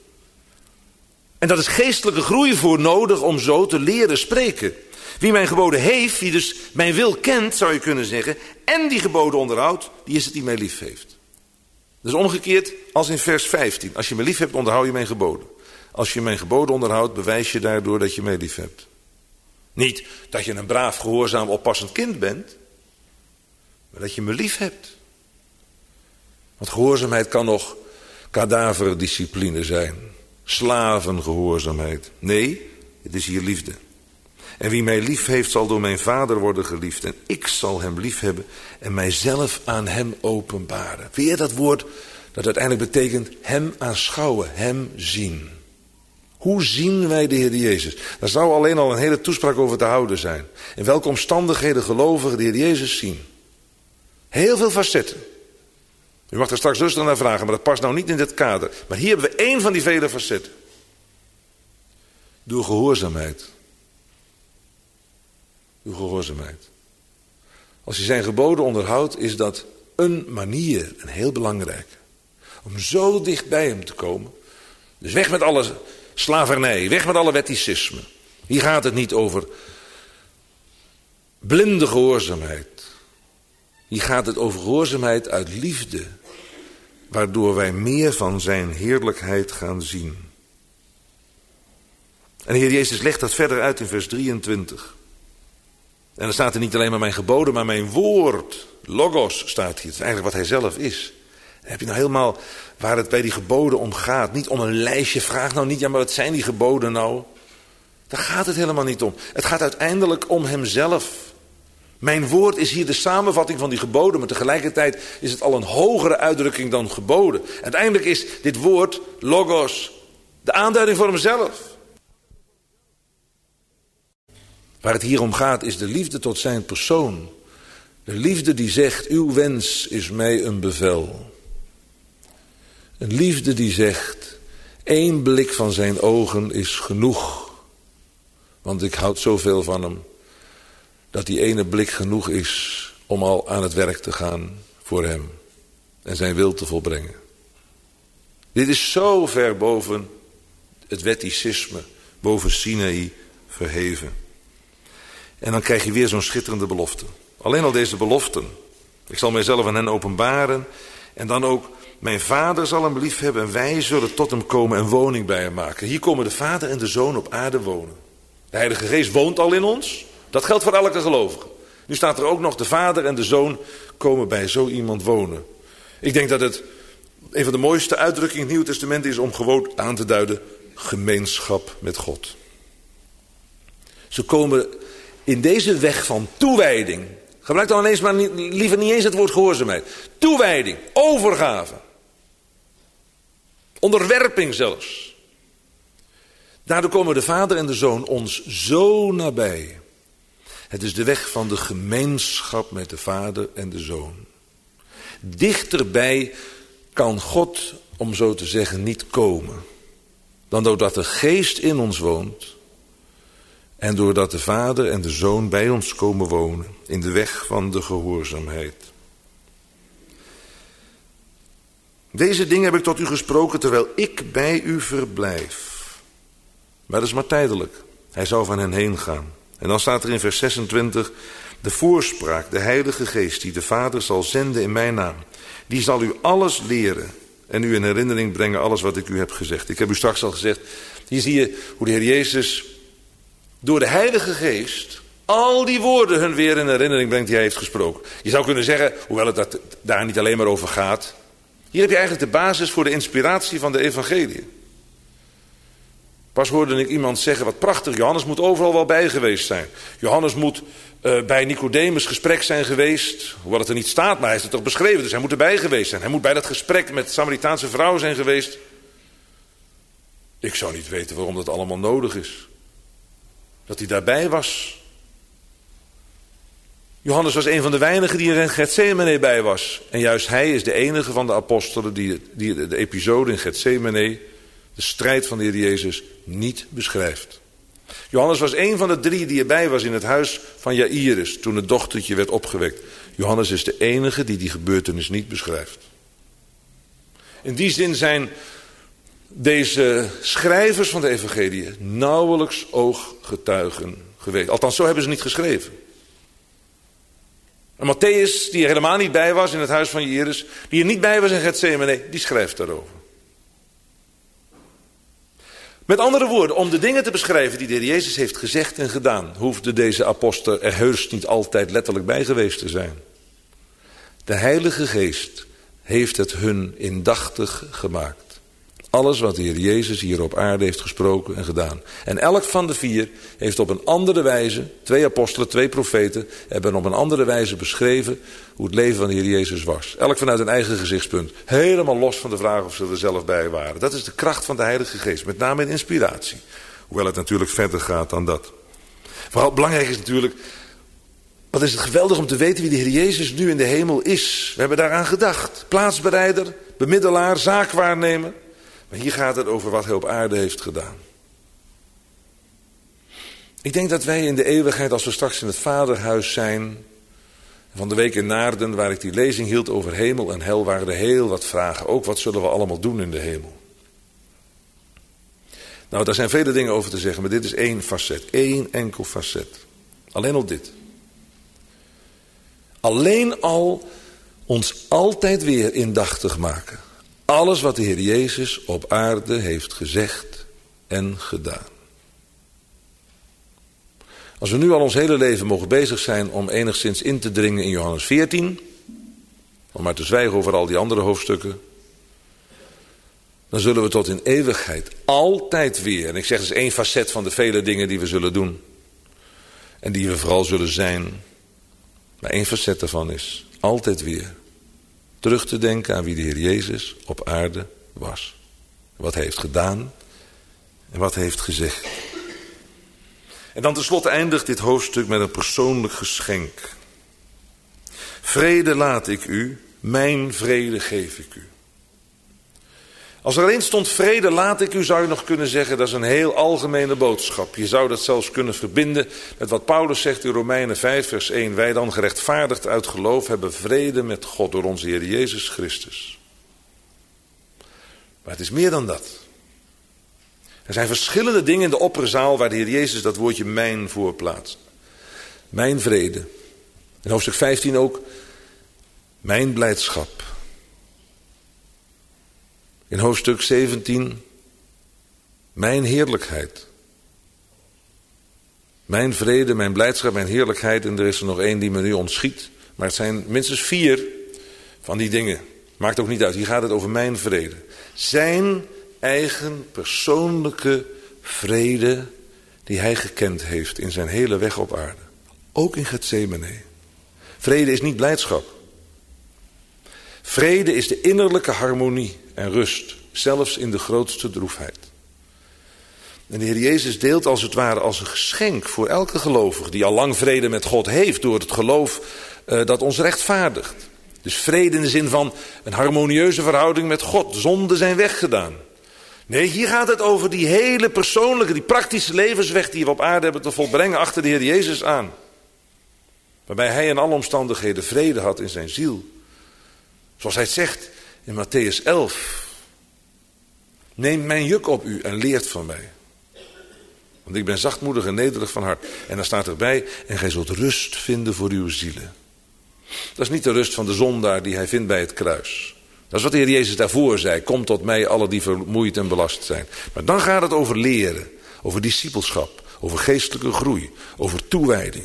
En dat is geestelijke groei voor nodig om zo te leren spreken. Wie mijn geboden heeft, wie dus mijn wil kent, zou je kunnen zeggen, en die geboden onderhoudt, die is het die mij lief heeft. Dus omgekeerd als in vers 15. Als je me lief hebt, onderhoud je mijn geboden. Als je mijn geboden onderhoudt, bewijs je daardoor dat je mij lief hebt. Niet dat je een braaf, gehoorzaam, oppassend kind bent, maar dat je me lief hebt. Want gehoorzaamheid kan nog kadaverdiscipline zijn. Slavengehoorzaamheid. Nee, het is hier liefde. En wie mij lief heeft, zal door mijn Vader worden geliefd. En ik zal hem lief hebben en mijzelf aan hem openbaren. Weer dat woord dat uiteindelijk betekent hem aanschouwen, hem zien. Hoe zien wij de Heer Jezus? Daar zou alleen al een hele toespraak over te houden zijn. In welke omstandigheden gelovigen de Heer Jezus zien. Heel veel facetten. U mag er straks rustig naar vragen, maar dat past nou niet in dit kader. Maar hier hebben we één van die vele facetten. Door gehoorzaamheid. Door gehoorzaamheid. Als je zijn geboden onderhoudt, is dat een manier, een heel belangrijke. Om zo dicht bij hem te komen. Dus weg met alle slavernij, weg met alle wetticisme. Hier gaat het niet over blinde gehoorzaamheid. Hier gaat het over gehoorzaamheid uit liefde. Waardoor wij meer van zijn heerlijkheid gaan zien. En de Heer Jezus legt dat verder uit in vers 23. En dan staat er niet alleen maar mijn geboden, maar mijn woord. Logos staat hier. Dat is eigenlijk wat hij zelf is. Dan heb je nou helemaal waar het bij die geboden om gaat. Niet om een lijstje. Vraag nou niet, ja maar wat zijn die geboden nou? Daar gaat het helemaal niet om. Het gaat uiteindelijk om hemzelf. Mijn woord is hier de samenvatting van die geboden. Maar tegelijkertijd is het al een hogere uitdrukking dan geboden. Uiteindelijk is dit woord, logos, de aanduiding voor hemzelf. Waar het hier om gaat is de liefde tot zijn persoon. De liefde die zegt, uw wens is mij een bevel. Een liefde die zegt, 1 blik van zijn ogen is genoeg. Want ik houd zoveel van hem. Dat die ene blik genoeg is om al aan het werk te gaan voor hem. En zijn wil te volbrengen. Dit is zo ver boven het wetticisme, boven Sinaï verheven. En dan krijg je weer zo'n schitterende belofte. Alleen al deze beloften. Ik zal mijzelf aan hen openbaren. En dan ook, mijn Vader zal hem lief hebben en wij zullen tot hem komen en woning bij hem maken. Hier komen de Vader en de Zoon op aarde wonen. De Heilige Geest woont al in ons. Dat geldt voor elke gelovige. Nu staat er ook nog, de Vader en de Zoon komen bij zo iemand wonen. Ik denk dat het een van de mooiste uitdrukkingen in het Nieuwe Testament is om gewoon aan te duiden, gemeenschap met God. Ze komen in deze weg van toewijding. Gebruik dan ineens maar liever niet eens het woord gehoorzaamheid. Toewijding, overgave. Onderwerping zelfs. Daardoor komen de Vader en de Zoon ons zo nabij. Het is de weg van de gemeenschap met de Vader en de Zoon. Dichterbij kan God, om zo te zeggen, niet komen. Dan doordat de Geest in ons woont. En doordat de Vader en de Zoon bij ons komen wonen. In de weg van de gehoorzaamheid. Deze dingen heb ik tot u gesproken terwijl ik bij u verblijf. Maar dat is maar tijdelijk. Hij zou van hen heen gaan. En dan staat er in vers 26. De voorspraak, de Heilige Geest die de Vader zal zenden in mijn naam. Die zal u alles leren. En u in herinnering brengen alles wat ik u heb gezegd. Ik heb u straks al gezegd. Hier zie je hoe de Heer Jezus door de Heilige Geest al die woorden hun weer in herinnering brengt die hij heeft gesproken. Je zou kunnen zeggen, hoewel het daar niet alleen maar over gaat. Hier heb je eigenlijk de basis voor de inspiratie van de evangelie. Pas hoorde ik iemand zeggen, wat prachtig, Johannes moet overal wel bij geweest zijn. Johannes moet bij Nicodemus gesprek zijn geweest. Hoewel het er niet staat, maar hij heeft het toch beschreven. Dus hij moet erbij geweest zijn. Hij moet bij dat gesprek met de Samaritaanse vrouw zijn geweest. Ik zou niet weten waarom dat allemaal nodig is. Dat hij daarbij was. Johannes was een van de weinigen die er in Gethsemane bij was. En juist hij is de enige van de apostelen die de episode in Gethsemane, de strijd van de Heer Jezus, niet beschrijft. Johannes was een van de 3 die erbij was in het huis van Jaïrus toen het dochtertje werd opgewekt. Johannes is de enige die gebeurtenis niet beschrijft. In die zin zijn deze schrijvers van de evangelie nauwelijks ooggetuigen geweest. Althans, zo hebben ze niet geschreven. En Matthäus, die er helemaal niet bij was in het huis van Jaïrus, die er niet bij was in Gethsemane, die schrijft daarover. Met andere woorden, om de dingen te beschrijven die de Heer Jezus heeft gezegd en gedaan, hoefde deze apostel er heus niet altijd letterlijk bij geweest te zijn. De Heilige Geest heeft het hun indachtig gemaakt. Alles wat de Heer Jezus hier op aarde heeft gesproken en gedaan. En elk van de 4 heeft op een andere wijze, 2 apostelen, 2 profeten, hebben op een andere wijze beschreven hoe het leven van de Heer Jezus was. Elk vanuit een eigen gezichtspunt. Helemaal los van de vraag of ze er zelf bij waren. Dat is de kracht van de Heilige Geest, met name in inspiratie. Hoewel het natuurlijk verder gaat dan dat. Vooral belangrijk is natuurlijk, wat is het geweldig om te weten wie de Heer Jezus nu in de hemel is. We hebben daaraan gedacht. Plaatsbereider, bemiddelaar, zaakwaarnemer. Maar hier gaat het over wat hij op aarde heeft gedaan. Ik denk dat wij in de eeuwigheid, als we straks in het Vaderhuis zijn, van de week in Naarden, waar ik die lezing hield over hemel en hel, waren er heel wat vragen. Ook wat zullen we allemaal doen in de hemel? Nou, daar zijn vele dingen over te zeggen, maar dit is 1 facet. 1 enkel facet. Alleen al dit. Alleen al ons altijd weer indachtig maken. Alles wat de Heer Jezus op aarde heeft gezegd en gedaan. Als we nu al ons hele leven mogen bezig zijn om enigszins in te dringen in Johannes 14, om maar te zwijgen over al die andere hoofdstukken, dan zullen we tot in eeuwigheid altijd weer, en ik zeg, het is 1 facet van de vele dingen die we zullen doen, en die we vooral zullen zijn, maar 1 facet daarvan is altijd weer terug te denken aan wie de Heer Jezus op aarde was. Wat hij heeft gedaan en wat hij heeft gezegd. En dan tenslotte eindigt dit hoofdstuk met een persoonlijk geschenk. Vrede laat ik u, mijn vrede geef ik u. Als er alleen stond vrede laat ik u, zou je nog kunnen zeggen, dat is een heel algemene boodschap. Je zou dat zelfs kunnen verbinden met wat Paulus zegt in Romeinen 5 vers 1. Wij dan gerechtvaardigd uit geloof hebben vrede met God door onze Heer Jezus Christus. Maar het is meer dan dat. Er zijn verschillende dingen in de opperzaal waar de Heer Jezus dat woordje mijn voor plaatst. Mijn vrede. In hoofdstuk 15 ook mijn blijdschap. In hoofdstuk 17 mijn heerlijkheid. Mijn vrede, mijn blijdschap, mijn heerlijkheid. En er is er nog 1 die me nu ontschiet. Maar het zijn minstens 4 van die dingen. Maakt ook niet uit. Hier gaat het over mijn vrede. Zijn eigen persoonlijke vrede die hij gekend heeft in zijn hele weg op aarde. Ook in Getsemane. Vrede is niet blijdschap. Vrede is de innerlijke harmonie en rust, zelfs in de grootste droefheid. En de Heer Jezus deelt als het ware als een geschenk voor elke gelovige die al lang vrede met God heeft door het geloof dat ons rechtvaardigt. Dus vrede in de zin van een harmonieuze verhouding met God, zonden zijn weggedaan. Nee, hier gaat het over die hele persoonlijke, die praktische levensweg die we op aarde hebben te volbrengen achter de Heer Jezus aan. Waarbij hij in alle omstandigheden vrede had in zijn ziel. Zoals hij het zegt in Mattheüs 11. Neem mijn juk op u en leert van mij. Want ik ben zachtmoedig en nederig van hart. En dan staat erbij, en gij zult rust vinden voor uw zielen. Dat is niet de rust van de zondaar die hij vindt bij het kruis. Dat is wat de Heer Jezus daarvoor zei. Kom tot mij, alle die vermoeid en belast zijn. Maar dan gaat het over leren. Over discipelschap. Over geestelijke groei. Over toewijding.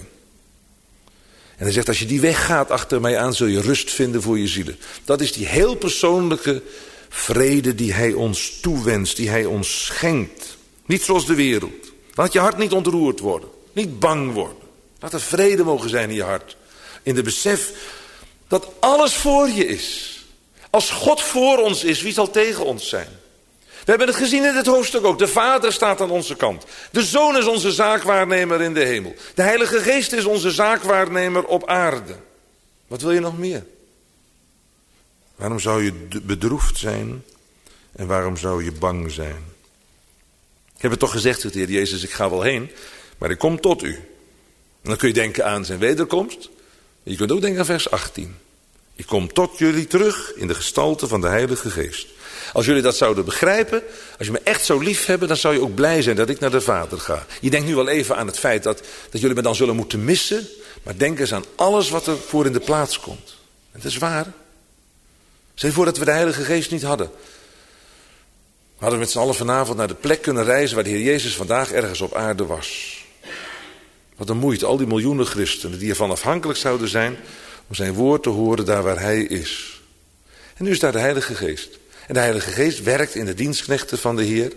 En hij zegt, als je die weg gaat achter mij aan, zul je rust vinden voor je zielen. Dat is die heel persoonlijke vrede die hij ons toewenst. Die hij ons schenkt. Niet zoals de wereld. Laat je hart niet ontroerd worden. Niet bang worden. Laat er vrede mogen zijn in je hart. In de besef dat alles voor je is. Als God voor ons is, wie zal tegen ons zijn? We hebben het gezien in dit hoofdstuk ook. De Vader staat aan onze kant. De Zoon is onze zaakwaarnemer in de hemel. De Heilige Geest is onze zaakwaarnemer op aarde. Wat wil je nog meer? Waarom zou je bedroefd zijn en waarom zou je bang zijn? Ik heb het toch gezegd, zegt de Heer Jezus, ik ga wel heen, maar ik kom tot u. En dan kun je denken aan zijn wederkomst. Je kunt ook denken aan vers 18. Ik kom tot jullie terug in de gestalte van de Heilige Geest. Als jullie dat zouden begrijpen, als je me echt zo lief hebben, dan zou je ook blij zijn dat ik naar de Vader ga. Je denkt nu wel even aan het feit dat jullie me dan zullen moeten missen. Maar denk eens aan alles wat er voor in de plaats komt. En dat is waar. Stel je voor dat we de Heilige Geest niet hadden. hadden we met z'n allen vanavond naar de plek kunnen reizen waar de Heer Jezus vandaag ergens op aarde was. Wat een moeite, al die miljoenen christenen die ervan afhankelijk zouden zijn om zijn woord te horen daar waar hij is. En nu is daar de Heilige Geest. En de Heilige Geest werkt in de dienstknechten van de Heer.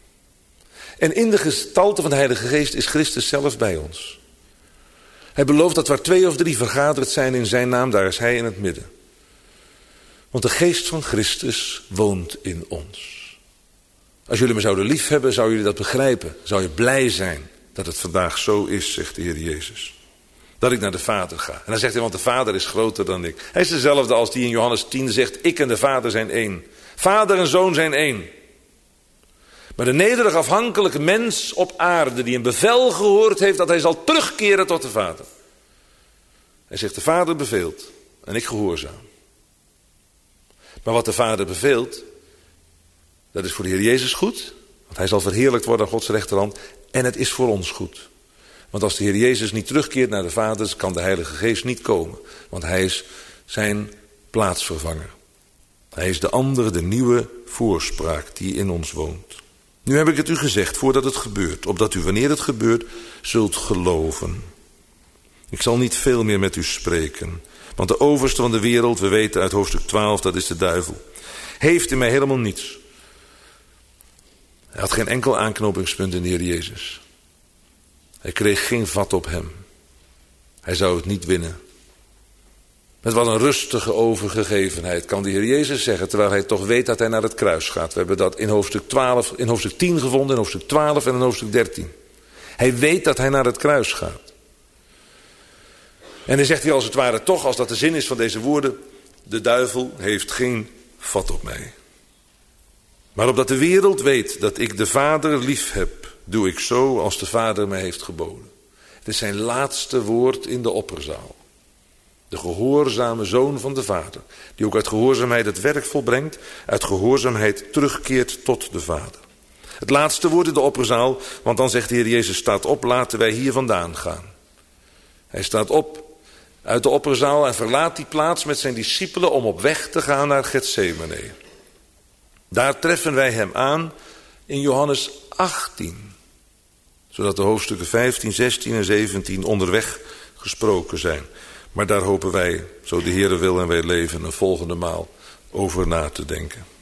En in de gestalte van de Heilige Geest is Christus zelf bij ons. Hij belooft dat waar 2 of 3 vergaderd zijn in zijn naam, daar is hij in het midden. Want de geest van Christus woont in ons. Als jullie me zouden liefhebben, zou jullie dat begrijpen. Zou je blij zijn dat het vandaag zo is, zegt de Heer Jezus. Dat ik naar de Vader ga. En dan zegt hij, want de Vader is groter dan ik. Hij is dezelfde als die in Johannes 10 zegt, ik en de Vader zijn één. Vader en Zoon zijn één. Maar de nederig afhankelijke mens op aarde die een bevel gehoord heeft dat hij zal terugkeren tot de Vader. Hij zegt, de Vader beveelt en ik gehoorzaam. Maar wat de Vader beveelt, dat is voor de Heer Jezus goed. Want hij zal verheerlijkt worden aan Gods rechterhand. En het is voor ons goed. Want als de Heer Jezus niet terugkeert naar de Vader, kan de Heilige Geest niet komen. Want hij is zijn plaatsvervanger. Hij is de andere, de nieuwe voorspraak die in ons woont. Nu heb ik het u gezegd voordat het gebeurt. Opdat u wanneer het gebeurt zult geloven. Ik zal niet veel meer met u spreken. Want de overste van de wereld, we weten uit hoofdstuk 12, dat is de duivel. Heeft in mij helemaal niets. Hij had geen enkel aanknopingspunt in de Heer Jezus. Hij kreeg geen vat op hem. Hij zou het niet winnen. Met wat een rustige overgegevenheid kan de Heer Jezus zeggen, terwijl hij toch weet dat hij naar het kruis gaat. We hebben dat in hoofdstuk 12, in hoofdstuk 10 gevonden, in hoofdstuk 12 en in hoofdstuk 13. Hij weet dat hij naar het kruis gaat. En dan zegt hij als het ware toch, als dat de zin is van deze woorden, de duivel heeft geen vat op mij. Maar opdat de wereld weet dat ik de Vader lief heb, doe ik zo als de Vader mij heeft geboden. Het is zijn laatste woord in de opperzaal. De gehoorzame zoon van de Vader, die ook uit gehoorzaamheid het werk volbrengt, uit gehoorzaamheid terugkeert tot de Vader. Het laatste woord in de opperzaal, want dan zegt de Heer Jezus, staat op, laten wij hier vandaan gaan. Hij staat op uit de opperzaal en verlaat die plaats met zijn discipelen om op weg te gaan naar Getsemane. Daar treffen wij hem aan in Johannes 18. Zodat de hoofdstukken 15, 16 en 17 onderweg gesproken zijn. Maar daar hopen wij, zo de Heere wil en wij leven, een volgende maal over na te denken.